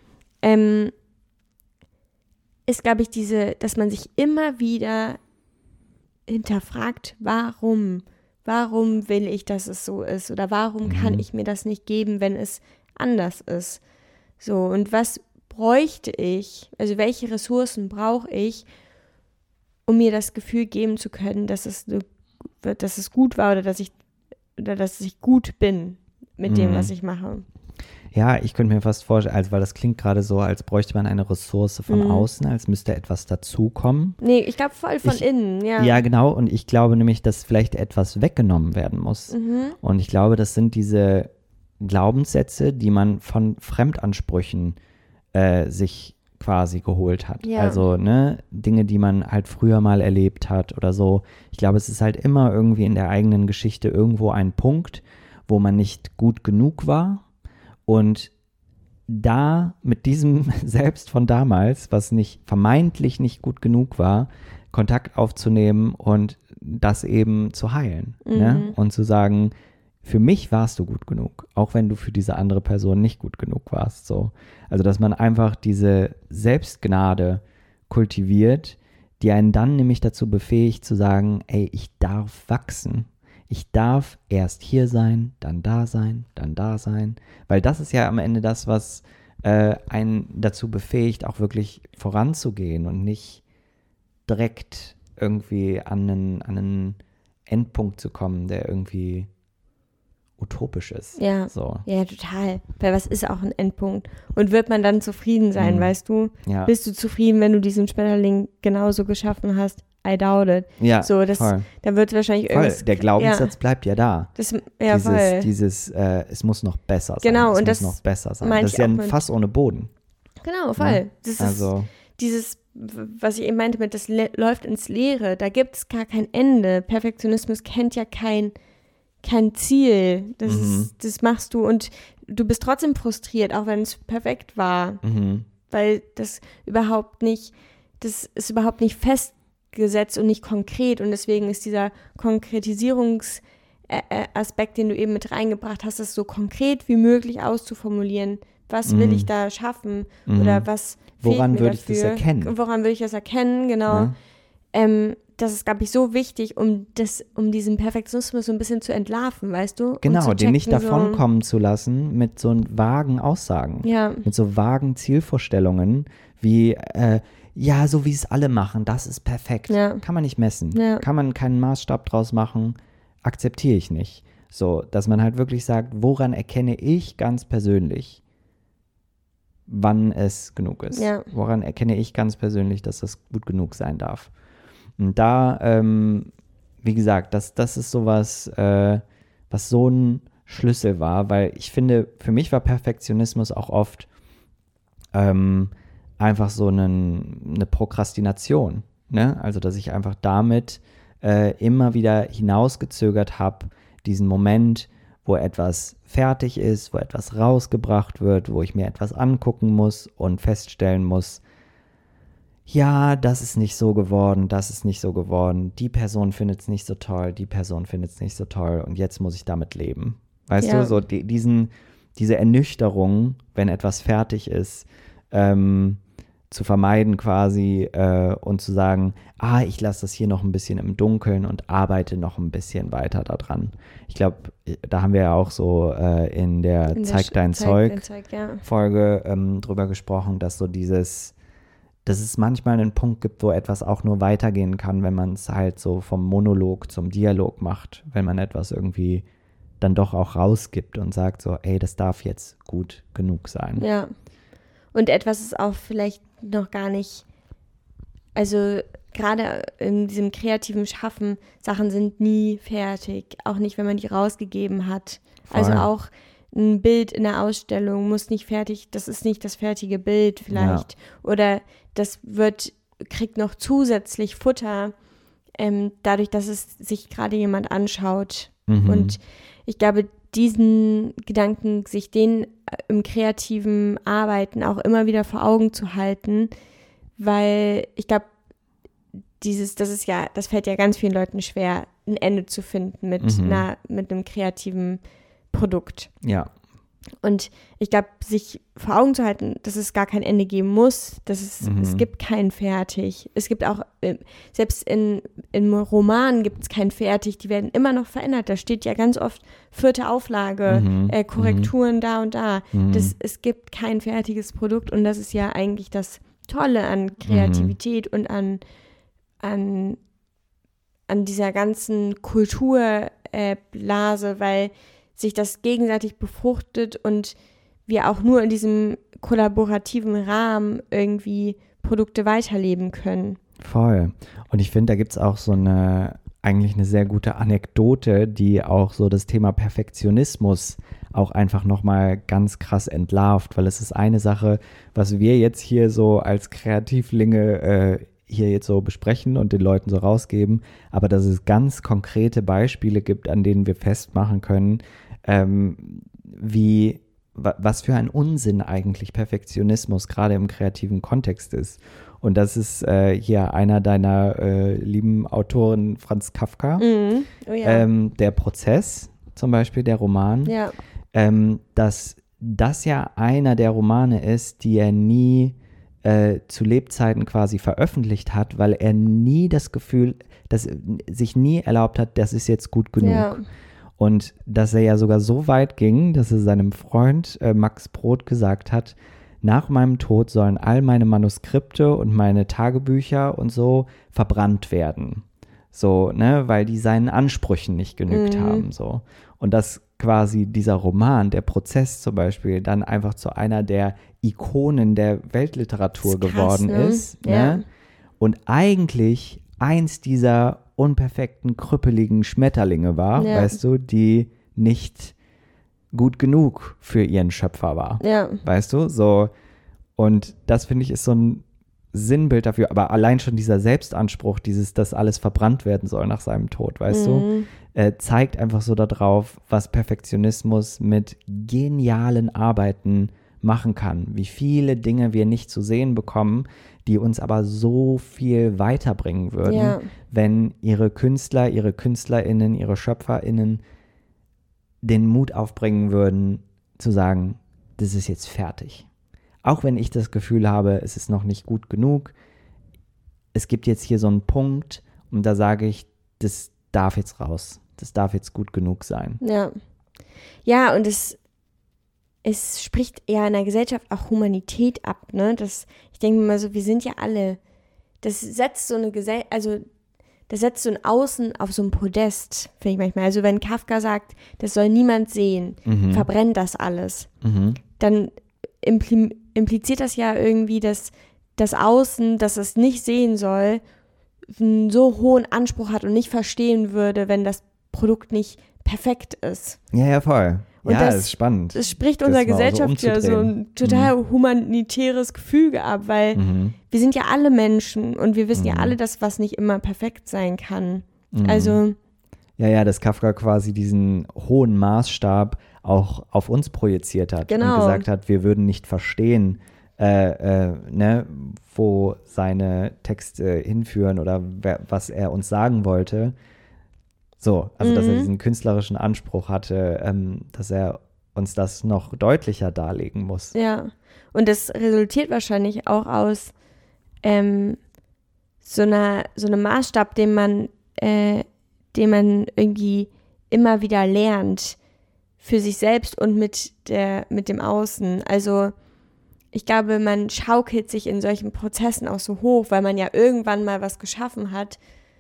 Ist, glaube ich, dass man sich immer wieder hinterfragt, warum will ich, dass es so ist, oder warum kann ich mir das nicht geben, wenn es anders ist. So, und was bräuchte ich, also welche Ressourcen brauche ich, um mir das Gefühl geben zu können, dass es gut war oder dass ich gut bin mit dem, was ich mache. Ja, ich könnte mir fast vorstellen, also weil das klingt gerade so, als bräuchte man eine Ressource von außen, als müsste etwas dazukommen. Nee, ich glaube voll von innen, ja. Ja, genau, und ich glaube nämlich, dass vielleicht etwas weggenommen werden muss. Und ich glaube, das sind diese Glaubenssätze, die man von Fremdansprüchen sich quasi geholt hat. Ja. Also, ne, Dinge, die man halt früher mal erlebt hat oder so. Ich glaube, es ist halt immer irgendwie in der eigenen Geschichte irgendwo ein Punkt, wo man nicht gut genug war. Und da mit diesem Selbst von damals, was vermeintlich nicht gut genug war, Kontakt aufzunehmen und das eben zu heilen. Ne? Und zu sagen, für mich warst du gut genug, auch wenn du für diese andere Person nicht gut genug warst. So. Also, dass man einfach diese Selbstgnade kultiviert, die einen dann nämlich dazu befähigt zu sagen, ey, ich darf wachsen. Ich darf erst hier sein, dann da sein, dann da sein. Weil das ist ja am Ende das, was einen dazu befähigt, auch wirklich voranzugehen und nicht direkt irgendwie an einen Endpunkt zu kommen, der irgendwie Utopisches. Ja. So. Ja, total. Weil was ist auch ein Endpunkt? Und wird man dann zufrieden sein, weißt du? Ja. Bist du zufrieden, wenn du diesen Schmetterling genauso geschaffen hast? I doubt it. Ja, so, das, voll. Da wird es wahrscheinlich Voll. irgendwas. Der Glaubenssatz bleibt ja da. Voll. Es muss noch besser sein. Genau, es und muss das noch besser sein. meine Das ist ich ja auch ein mit- Fass ohne Boden. Genau, voll. Ne? Das Also, ist dieses, was ich eben meinte mit, das läuft ins Leere. Da gibt es gar kein Ende. Perfektionismus kennt ja kein Ziel. Das machst du und du bist trotzdem frustriert, auch wenn es perfekt war. Weil das ist überhaupt nicht festgesetzt und nicht konkret. Und deswegen ist dieser Konkretisierungsaspekt, den du eben mit reingebracht hast, das so konkret wie möglich auszuformulieren. Was will ich da schaffen? Oder was fehlt woran mir würde ich dafür? das erkennen? Woran würde ich das erkennen, genau. Ja. Das ist, glaube ich, so wichtig, um diesen Perfektionismus so ein bisschen zu entlarven, weißt du? Genau, zu den nicht checken, davonkommen zu lassen mit so vagen Aussagen. Ja. Mit so vagen Zielvorstellungen wie, ja, so wie es alle machen, das ist perfekt. Ja. Kann man nicht messen. Ja. Kann man keinen Maßstab draus machen, akzeptiere ich nicht. So, dass man halt wirklich sagt, woran erkenne ich ganz persönlich, wann es genug ist. Ja. Woran erkenne ich ganz persönlich, dass das gut genug sein darf. Und da, wie gesagt, das ist sowas, was so ein Schlüssel war, weil ich finde, für mich war Perfektionismus auch oft einfach so eine Prokrastination. Ne? Also, dass ich einfach damit immer wieder hinausgezögert habe, diesen Moment, wo etwas fertig ist, wo etwas rausgebracht wird, wo ich mir etwas angucken muss und feststellen muss, ja, das ist nicht so geworden, das ist nicht so geworden, die Person findet es nicht so toll, die Person findet es nicht so toll und jetzt muss ich damit leben. Weißt Ja. du, so diese Ernüchterung, wenn etwas fertig ist, zu vermeiden quasi und zu sagen, ich lasse das hier noch ein bisschen im Dunkeln und arbeite noch ein bisschen weiter daran. Ich glaube, da haben wir ja auch so in der Zeig dein Zeug ja. Folge drüber gesprochen, dass so dass es manchmal einen Punkt gibt, wo etwas auch nur weitergehen kann, wenn man es halt so vom Monolog zum Dialog macht, wenn man etwas irgendwie dann doch auch rausgibt und sagt so, ey, das darf jetzt gut genug sein. Ja. Und etwas ist auch vielleicht noch gar nicht, also gerade in diesem kreativen Schaffen, Sachen sind nie fertig, auch nicht, wenn man die rausgegeben hat. Voll. Also auch ein Bild in der Ausstellung muss nicht fertig, das ist nicht das fertige Bild vielleicht. Ja. Oder das kriegt noch zusätzlich Futter, dadurch, dass es sich gerade jemand anschaut. Und ich glaube, diesen Gedanken, sich den im kreativen Arbeiten auch immer wieder vor Augen zu halten, weil ich glaube, das fällt ja ganz vielen Leuten schwer, ein Ende zu finden mit einem kreativen Produkt. Ja. Und ich glaube, sich vor Augen zu halten, dass es gar kein Ende geben muss, es gibt kein Fertig. Es gibt auch, selbst in Romanen gibt es kein Fertig, die werden immer noch verändert. Da steht ja ganz oft 4. Auflage, Korrekturen da und da. Es gibt kein fertiges Produkt und das ist ja eigentlich das Tolle an Kreativität und an dieser ganzen Kulturblase, weil sich das gegenseitig befruchtet und wir auch nur in diesem kollaborativen Rahmen irgendwie Produkte weiterleben können. Voll. Und ich finde, da gibt es auch so eigentlich eine sehr gute Anekdote, die auch so das Thema Perfektionismus auch einfach nochmal ganz krass entlarvt, weil es ist eine Sache, was wir jetzt hier so als Kreativlinge hier jetzt so besprechen und den Leuten so rausgeben, aber dass es ganz konkrete Beispiele gibt, an denen wir festmachen können, was für ein Unsinn eigentlich Perfektionismus gerade im kreativen Kontext ist. Und das ist hier einer deiner lieben Autoren, Franz Kafka, Oh ja. Der Prozess zum Beispiel, der Roman, Ja. dass das ja einer der Romane ist, die er nie zu Lebzeiten quasi veröffentlicht hat, weil er nie das Gefühl, dass sich nie erlaubt hat, das ist jetzt gut genug. Ja. Und dass er ja sogar so weit ging, dass er seinem Freund Max Brod gesagt hat, nach meinem Tod sollen all meine Manuskripte und meine Tagebücher und so verbrannt werden. So, ne, weil die seinen Ansprüchen nicht genügt haben, so. Und dass quasi dieser Roman, der Prozess zum Beispiel, dann einfach zu einer der Ikonen der Weltliteratur geworden ist, ne? Ja. Und eigentlich eins dieser unperfekten, krüppeligen Schmetterlinge war, weißt du, die nicht gut genug für ihren Schöpfer war, weißt du, so. Und das, finde ich, ist so ein Sinnbild dafür, aber allein schon dieser Selbstanspruch, dass alles verbrannt werden soll nach seinem Tod, weißt du, zeigt einfach so darauf, was Perfektionismus mit genialen Arbeiten machen kann, wie viele Dinge wir nicht zu sehen bekommen, die uns aber so viel weiterbringen würden, wenn ihre Künstler, ihre KünstlerInnen, ihre SchöpferInnen den Mut aufbringen würden, zu sagen, das ist jetzt fertig. Auch wenn ich das Gefühl habe, es ist noch nicht gut genug, es gibt jetzt hier so einen Punkt und da sage ich, das darf jetzt raus. Das darf jetzt gut genug sein. Ja, und es spricht eher in der Gesellschaft auch Humanität ab, ne? Ich denke mir mal so, wir sind ja alle, das setzt so das setzt so ein Außen auf so ein Podest, finde ich manchmal. Also wenn Kafka sagt, das soll niemand sehen, verbrennt das alles, dann impliziert das ja irgendwie, dass das Außen, das es nicht sehen soll, einen so hohen Anspruch hat und nicht verstehen würde, wenn das Produkt nicht perfekt ist. Ja, voll. Und das ist spannend. Es spricht unserer Gesellschaft ja so ein total humanitäres Gefüge ab, weil wir sind ja alle Menschen und wir wissen ja alle, dass was nicht immer perfekt sein kann. Also Ja, dass Kafka quasi diesen hohen Maßstab auch auf uns projiziert hat und gesagt hat, wir würden nicht verstehen, wo seine Texte hinführen oder was er uns sagen wollte. So, also dass er diesen künstlerischen Anspruch hatte, dass er uns das noch deutlicher darlegen muss. Ja, und das resultiert wahrscheinlich auch aus so einem Maßstab, den man irgendwie immer wieder lernt für sich selbst und mit dem Außen. Also ich glaube, man schaukelt sich in solchen Prozessen auch so hoch, weil man ja irgendwann mal was geschaffen hat,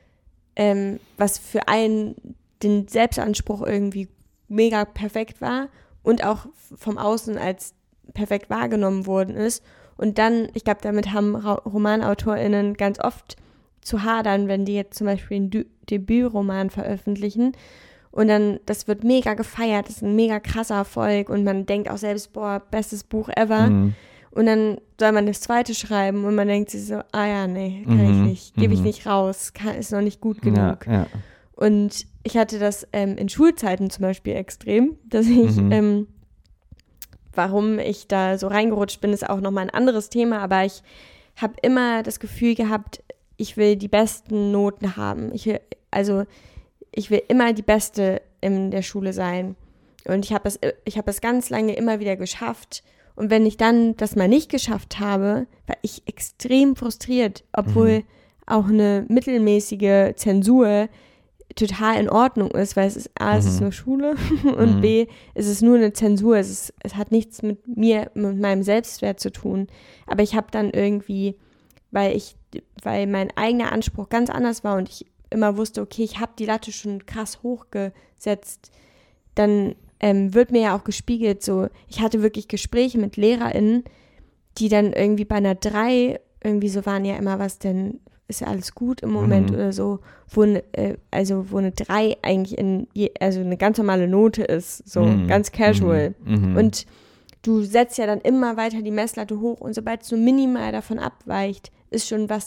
was für einen den Selbstanspruch irgendwie mega perfekt war und auch vom Außen als perfekt wahrgenommen worden ist. Und dann, ich glaube, damit haben RomanautorInnen ganz oft zu hadern, wenn die jetzt zum Beispiel einen Debütroman veröffentlichen. Und dann, das wird mega gefeiert, das ist ein mega krasser Erfolg und man denkt auch selbst, boah, bestes Buch ever. Und dann soll man das zweite schreiben und man denkt sich so, nee, kann ich nicht, gebe ich nicht raus, ist noch nicht gut genug. Ja. Und ich hatte das in Schulzeiten zum Beispiel extrem, dass ich, warum ich da so reingerutscht bin, ist auch nochmal ein anderes Thema, aber ich habe immer das Gefühl gehabt, ich will die besten Noten haben. Ich will immer die Beste in der Schule sein. Und ich habe es ganz lange immer wieder geschafft. Und wenn ich dann das mal nicht geschafft habe, war ich extrem frustriert, obwohl auch eine mittelmäßige Zensur total in Ordnung ist, weil es ist es ist nur Schule und B, es ist nur eine Zensur, es hat nichts mit meinem Selbstwert zu tun. Aber ich habe dann irgendwie, weil mein eigener Anspruch ganz anders war und ich immer wusste, okay, ich habe die Latte schon krass hochgesetzt, dann wird mir ja auch gespiegelt, so, ich hatte wirklich Gespräche mit LehrerInnen, die dann irgendwie bei einer 3 irgendwie so waren, ja immer, was denn, ist ja alles gut im Moment oder so, wo eine 3 eigentlich also eine ganz normale Note ist, so ganz casual. Und du setzt ja dann immer weiter die Messlatte hoch und sobald es so minimal davon abweicht, ist schon was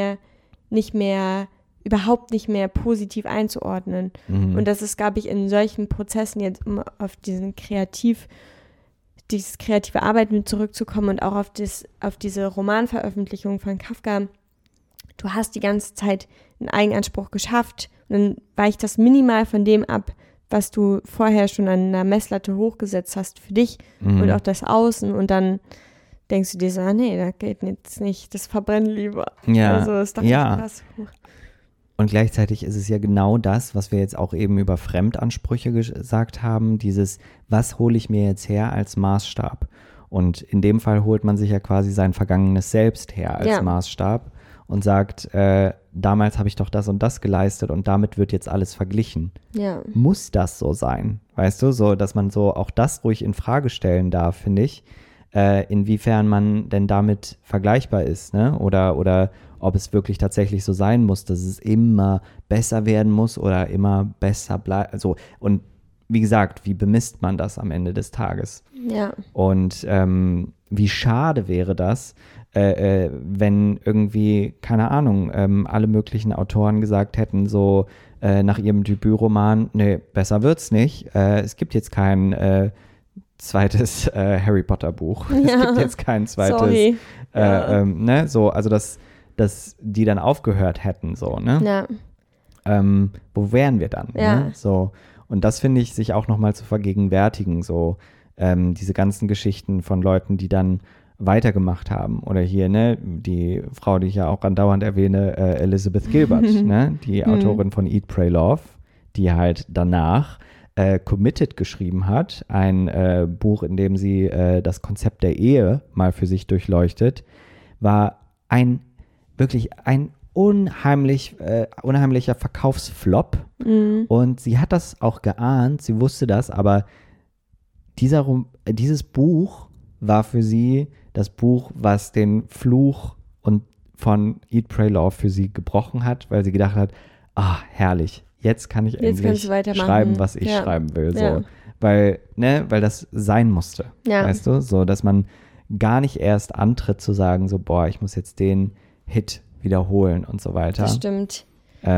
überhaupt nicht mehr positiv einzuordnen. Und das ist, glaube ich, in solchen Prozessen jetzt, um auf dieses kreative Arbeiten zurückzukommen und auch auf diese Romanveröffentlichung von Kafka, du hast die ganze Zeit einen Eigenanspruch geschafft und dann weicht das minimal von dem ab, was du vorher schon an einer Messlatte hochgesetzt hast für dich und auch das Außen und dann denkst du dir so, nee, das geht jetzt nicht, das verbrennt lieber. Ja, also ist doch nicht krass. Und gleichzeitig ist es ja genau das, was wir jetzt auch eben über Fremdansprüche gesagt haben, dieses, was hole ich mir jetzt her als Maßstab? Und in dem Fall holt man sich ja quasi sein vergangenes Selbst her als Maßstab und sagt, damals habe ich doch das und das geleistet und damit wird jetzt alles verglichen. Ja. Muss das so sein? Weißt du, so, dass man so auch das ruhig in Frage stellen darf, finde ich, inwiefern man denn damit vergleichbar ist, ne? Oder ob es wirklich tatsächlich so sein muss, dass es immer besser werden muss oder immer besser bleibt. Also, und wie gesagt, wie bemisst man das am Ende des Tages? Ja. Und wie schade wäre das, wenn irgendwie, keine Ahnung, alle möglichen Autoren gesagt hätten, so nach ihrem Debütroman, nee, besser wird's nicht. Es gibt jetzt kein zweites Harry Potter Buch. Ja. Es gibt jetzt kein zweites, Sorry. ne, so, also dass die dann aufgehört hätten, so, ne? Ja. Wo wären wir dann? Ja. Ne? So, und das finde ich, sich auch nochmal zu vergegenwärtigen, so diese ganzen Geschichten von Leuten, die dann weitergemacht haben. Oder hier, ne, die Frau, die ich ja auch andauernd erwähne, Elizabeth Gilbert, ne, die Autorin von Eat, Pray, Love, die halt danach Committed geschrieben hat, ein Buch, in dem sie das Konzept der Ehe mal für sich durchleuchtet, war wirklich ein unheimlicher Verkaufsflop. Und sie hat das auch geahnt, sie wusste das, aber dieses Buch war für sie das Buch, was den Fluch von Eat, Pray, Love für sie gebrochen hat, weil sie gedacht hat, herrlich, jetzt kann ich endlich schreiben, was ich schreiben will. So. Ja. Weil das sein musste, Ja. weißt du? So, dass man gar nicht erst antritt zu sagen, so, boah, ich muss jetzt den Hit wiederholen und so weiter. Das stimmt.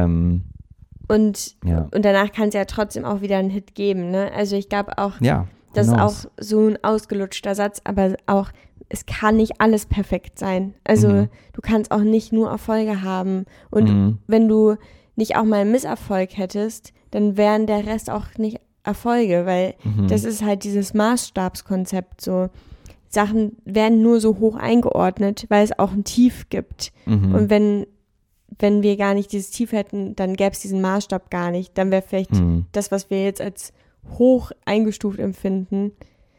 Und danach kann es ja trotzdem auch wieder einen Hit geben, ne? Also ich glaube auch, ja, das ist auch so ein ausgelutschter Satz, aber auch, es kann nicht alles perfekt sein. Also du kannst auch nicht nur Erfolge haben. Und wenn du nicht auch mal einen Misserfolg hättest, dann wären der Rest auch nicht Erfolge, weil das ist halt dieses Maßstabskonzept so. Sachen werden nur so hoch eingeordnet, weil es auch ein Tief gibt. Und wenn wir gar nicht dieses Tief hätten, dann gäbe es diesen Maßstab gar nicht. Dann wäre vielleicht das, was wir jetzt als hoch eingestuft empfinden,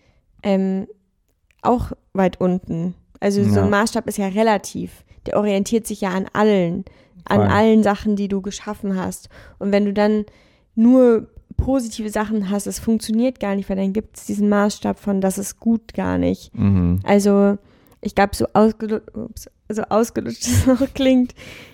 auch weit unten. Also so ein Maßstab ist ja relativ. Der orientiert sich ja an allen Sachen, die du geschaffen hast. Und wenn du dann nur positive Sachen hast, es funktioniert gar nicht, weil dann gibt es diesen Maßstab von, das ist gut gar nicht. Also ich glaube, so ausgelutscht es auch klingt,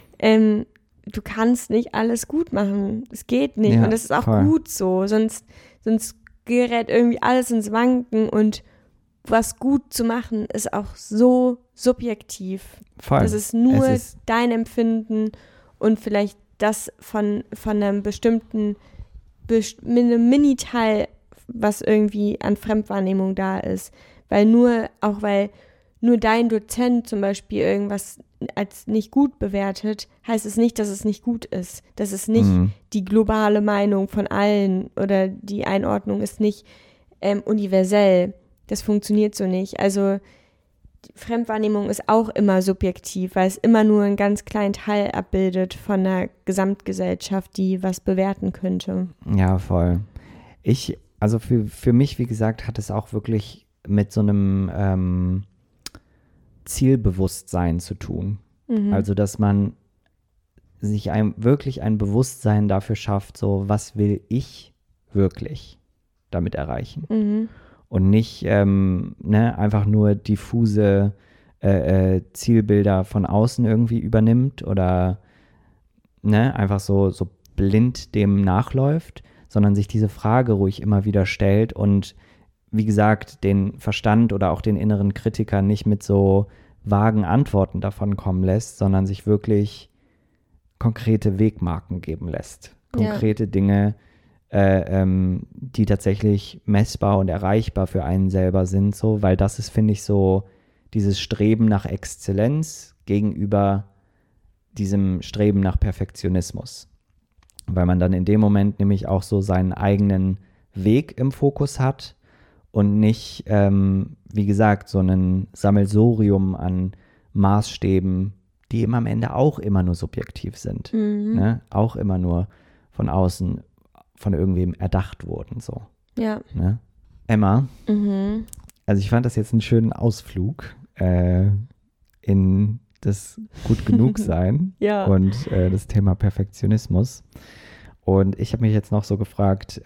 du kannst nicht alles gut machen. Es geht nicht. Und das ist auch gut so. Sonst gerät irgendwie alles ins Wanken und was gut zu machen ist auch so subjektiv. Voll. Das ist nur dein Empfinden und vielleicht das von einem bestimmten Mini-Teil, was irgendwie an Fremdwahrnehmung da ist. Weil nur dein Dozent zum Beispiel irgendwas als nicht gut bewertet, heißt es nicht, dass es nicht gut ist. Das ist nicht die globale Meinung von allen oder die Einordnung ist nicht universell. Das funktioniert so nicht. Also Fremdwahrnehmung ist auch immer subjektiv, weil es immer nur einen ganz kleinen Teil abbildet von einer Gesamtgesellschaft, die was bewerten könnte. Ja, voll. Also für mich, wie gesagt, hat es auch wirklich mit so einem Zielbewusstsein zu tun. Also, dass man sich wirklich ein Bewusstsein dafür schafft, so, was will ich wirklich damit erreichen? Und nicht einfach nur diffuse Zielbilder von außen irgendwie übernimmt oder einfach so blind dem nachläuft, sondern sich diese Frage ruhig immer wieder stellt und wie gesagt, den Verstand oder auch den inneren Kritiker nicht mit so vagen Antworten davon kommen lässt, sondern sich wirklich konkrete Wegmarken geben lässt. Konkrete Dinge, die tatsächlich messbar und erreichbar für einen selber sind, so, weil das ist, finde ich, so dieses Streben nach Exzellenz gegenüber diesem Streben nach Perfektionismus. Weil man dann in dem Moment nämlich auch so seinen eigenen Weg im Fokus hat und nicht, wie gesagt, so ein Sammelsurium an Maßstäben, die eben am Ende auch immer nur subjektiv sind. Ne? Auch immer nur von außen von irgendwem erdacht wurden. So. Ja. Ne? Emma, also ich fand das jetzt einen schönen Ausflug in das gut genug sein Ja. und das Thema Perfektionismus. Und ich habe mich jetzt noch so gefragt,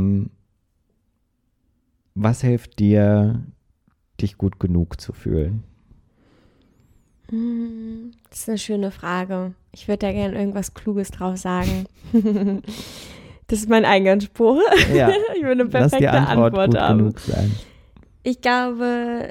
was hilft dir, dich gut genug zu fühlen? Das ist eine schöne Frage. Ich würde da gerne irgendwas Kluges drauf sagen. Das ist mein Eingangsspruch. Ja, Ich will eine lass die perfekte Antwort gut haben. genug sein. Ich glaube,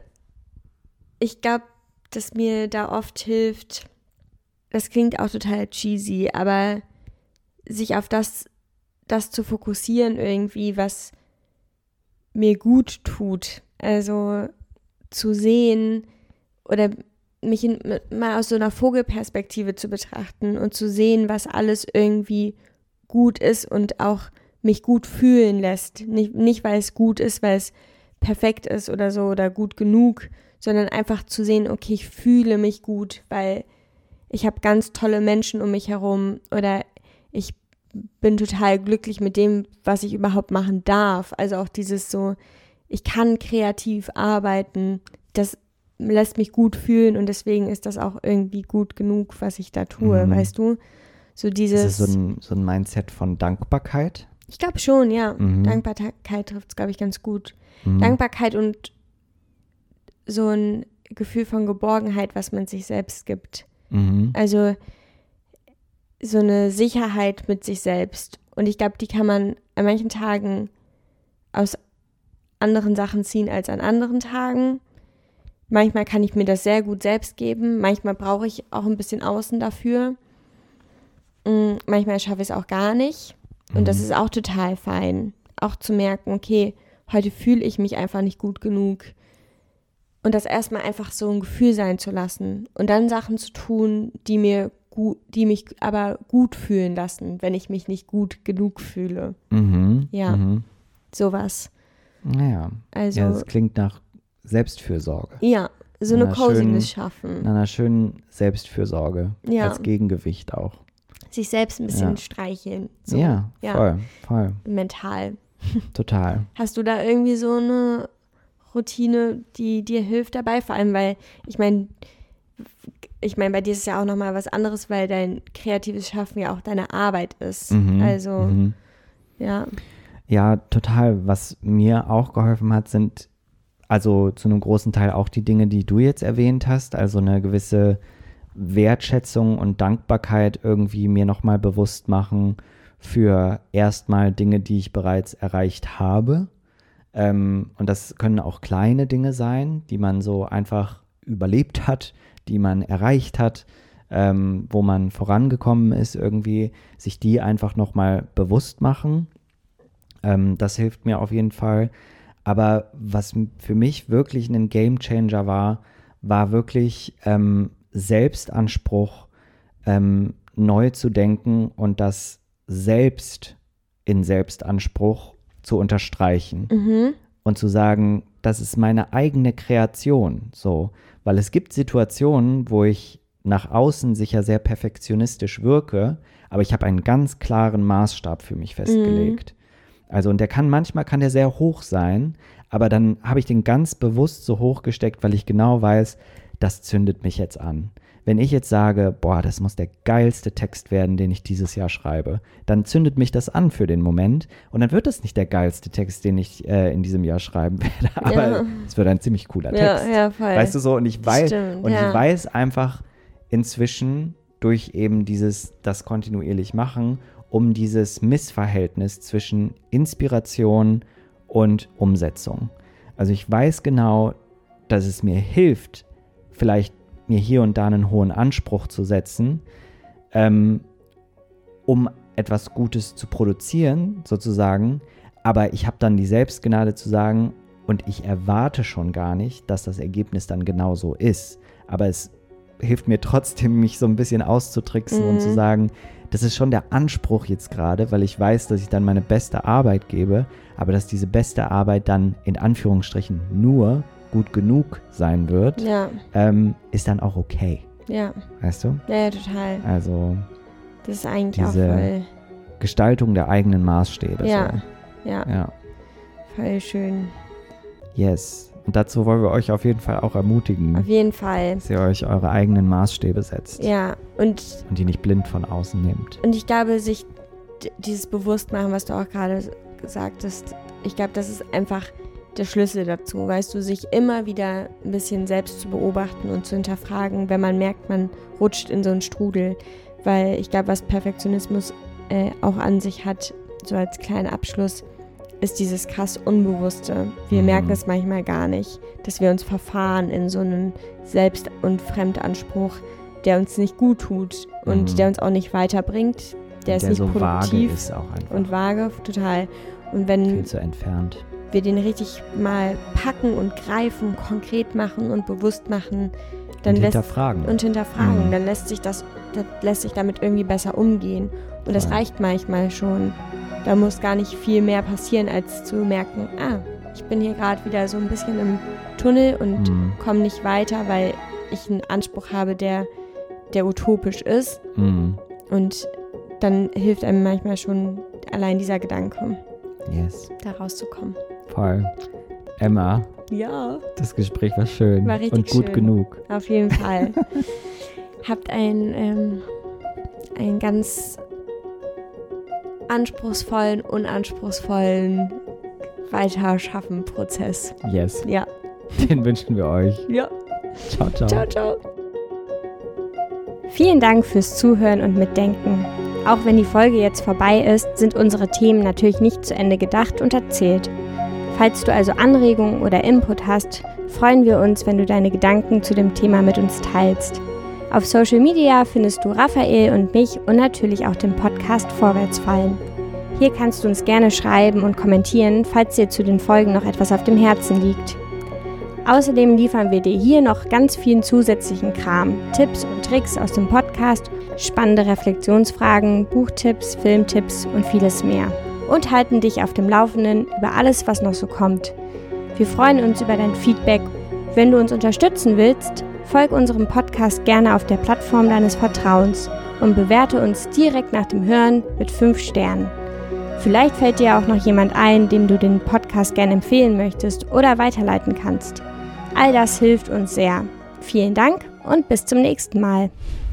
dass mir da oft hilft, das klingt auch total cheesy, aber sich auf das zu fokussieren irgendwie, was mir gut tut. Also zu sehen oder mich mal aus so einer Vogelperspektive zu betrachten und zu sehen, was alles irgendwie gut ist und auch mich gut fühlen lässt. Nicht weil es gut ist, weil es perfekt ist oder so oder gut genug, sondern einfach zu sehen, okay, ich fühle mich gut, weil ich habe ganz tolle Menschen um mich herum oder ich bin total glücklich mit dem, was ich überhaupt machen darf. Also auch dieses so, ich kann kreativ arbeiten, das lässt mich gut fühlen und deswegen ist das auch irgendwie gut genug, was ich da tue, weißt du? So dieses. Ist es so ein Mindset von Dankbarkeit? Ich glaube schon, ja. Dankbarkeit trifft es, glaube ich, ganz gut. Dankbarkeit und so ein Gefühl von Geborgenheit, was man sich selbst gibt. Also so eine Sicherheit mit sich selbst. Und ich glaube, die kann man an manchen Tagen aus anderen Sachen ziehen als an anderen Tagen. Manchmal kann ich mir das sehr gut selbst geben. Manchmal brauche ich auch ein bisschen Außen dafür. Manchmal schaffe ich es auch gar nicht. Und das ist auch total fein. Auch zu merken, okay, heute fühle ich mich einfach nicht gut genug. Und das erstmal einfach so ein Gefühl sein zu lassen. Und dann Sachen zu tun, die mich aber gut fühlen lassen, wenn ich mich nicht gut genug fühle. Sowas. Naja, also, ja, das klingt nach Selbstfürsorge. Ja, so eine Coziness schaffen. In einer schönen Selbstfürsorge, als Gegengewicht auch. Sich selbst ein bisschen streicheln. So. Ja, voll. Mental. Total. Hast du da irgendwie so eine Routine, die dir hilft dabei? Vor allem, weil ich meine, bei dir ist es ja auch nochmal was anderes, weil dein kreatives Schaffen ja auch deine Arbeit ist. Ja. Ja, total. Was mir auch geholfen hat, sind also zu einem großen Teil auch die Dinge, die du jetzt erwähnt hast, also eine gewisse Wertschätzung und Dankbarkeit irgendwie mir nochmal bewusst machen für erstmal Dinge, die ich bereits erreicht habe. Und das können auch kleine Dinge sein, die man so einfach überlebt hat, die man erreicht hat, wo man vorangekommen ist irgendwie, sich die einfach nochmal bewusst machen. Das hilft mir auf jeden Fall. Aber was für mich wirklich ein Gamechanger war wirklich Selbstanspruch neu zu denken und das Selbst in Selbstanspruch zu unterstreichen und zu sagen, das ist meine eigene Kreation, so, weil es gibt Situationen, wo ich nach außen sicher sehr perfektionistisch wirke, aber ich habe einen ganz klaren Maßstab für mich festgelegt. Also und manchmal kann der sehr hoch sein, aber dann habe ich den ganz bewusst so hoch gesteckt, weil ich genau weiß, das zündet mich jetzt an. Wenn ich jetzt sage, boah, das muss der geilste Text werden, den ich dieses Jahr schreibe, dann zündet mich das an für den Moment und dann wird das nicht der geilste Text, den ich ich diesem schreiben werde, aber es wird ein ziemlich cooler Text. Ja, voll. Weißt du so, und ich weiß, Stimmt, ich weiß einfach inzwischen durch eben das kontinuierlich machen, um dieses Missverhältnis zwischen Inspiration und Umsetzung. Also ich weiß genau, dass es mir hilft, vielleicht mir hier und da einen hohen Anspruch zu setzen, um etwas Gutes zu produzieren, sozusagen. Aber ich habe dann die Selbstgnade zu sagen, und ich erwarte schon gar nicht, dass das Ergebnis dann genauso ist. Aber es hilft mir trotzdem, mich so ein bisschen auszutricksen und zu sagen, das ist schon der Anspruch jetzt gerade, weil ich weiß, dass ich dann meine beste Arbeit gebe, aber dass diese beste Arbeit dann in Anführungsstrichen nur gut genug sein wird, ist dann auch okay. Ja. Weißt du? Ja, total. Also das ist eigentlich auch diese voll Gestaltung der eigenen Maßstäbe. Ja, so. ja. Ja. Voll schön. Yes. Und dazu wollen wir euch auf jeden Fall auch ermutigen. Auf jeden Fall. Dass ihr euch eure eigenen Maßstäbe setzt. Ja, und die nicht blind von außen nehmt. Und ich glaube, sich dieses Bewusstmachen, was du auch gerade gesagt hast, ich glaube, das ist einfach der Schlüssel dazu, weißt du, sich immer wieder ein bisschen selbst zu beobachten und zu hinterfragen, wenn man merkt, man rutscht in so einen Strudel. Weil ich glaube, was Perfektionismus auch an sich hat, so als kleinen Abschluss, ist dieses krass Unbewusste. Wir merken es manchmal gar nicht, dass wir uns verfahren in so einen Selbst- und Fremdanspruch, der uns nicht gut tut und der uns auch nicht weiterbringt. Der ist nicht so produktiv vage ist auch einfach. Und vage, total. Und wenn viel zu entfernt. Wir den richtig mal packen und greifen, konkret machen und bewusst machen, dann hinterfragen. Dann lässt sich damit irgendwie besser umgehen. Und das reicht manchmal schon. Da muss gar nicht viel mehr passieren, als zu merken, ich bin hier gerade wieder so ein bisschen im Tunnel und komme nicht weiter, weil ich einen Anspruch habe, der utopisch ist. Und dann hilft einem manchmal schon allein dieser Gedanke, da rauszukommen. Voll. Emma. Ja. Das Gespräch war schön. War richtig und gut schön. Genug. Auf jeden Fall. Habt einen ganz anspruchsvollen, unanspruchsvollen Weiterschaffen-Prozess. Yes. Ja. Den wünschen wir euch. Ja. Ciao, ciao. Ciao, ciao. Vielen Dank fürs Zuhören und Mitdenken. Auch wenn die Folge jetzt vorbei ist, sind unsere Themen natürlich nicht zu Ende gedacht und erzählt. Falls du also Anregungen oder Input hast, freuen wir uns, wenn du deine Gedanken zu dem Thema mit uns teilst. Auf Social Media findest du Raphael und mich und natürlich auch den Podcast Vorwärtsfallen. Hier kannst du uns gerne schreiben und kommentieren, falls dir zu den Folgen noch etwas auf dem Herzen liegt. Außerdem liefern wir dir hier noch ganz vielen zusätzlichen Kram, Tipps und Tricks aus dem Podcast, spannende Reflexionsfragen, Buchtipps, Filmtipps und vieles mehr. Und halten dich auf dem Laufenden über alles, was noch so kommt. Wir freuen uns über dein Feedback. Wenn du uns unterstützen willst, folg unserem Podcast gerne auf der Plattform deines Vertrauens und bewerte uns direkt nach dem Hören mit 5 Sternen. Vielleicht fällt dir auch noch jemand ein, dem du den Podcast gerne empfehlen möchtest oder weiterleiten kannst. All das hilft uns sehr. Vielen Dank und bis zum nächsten Mal.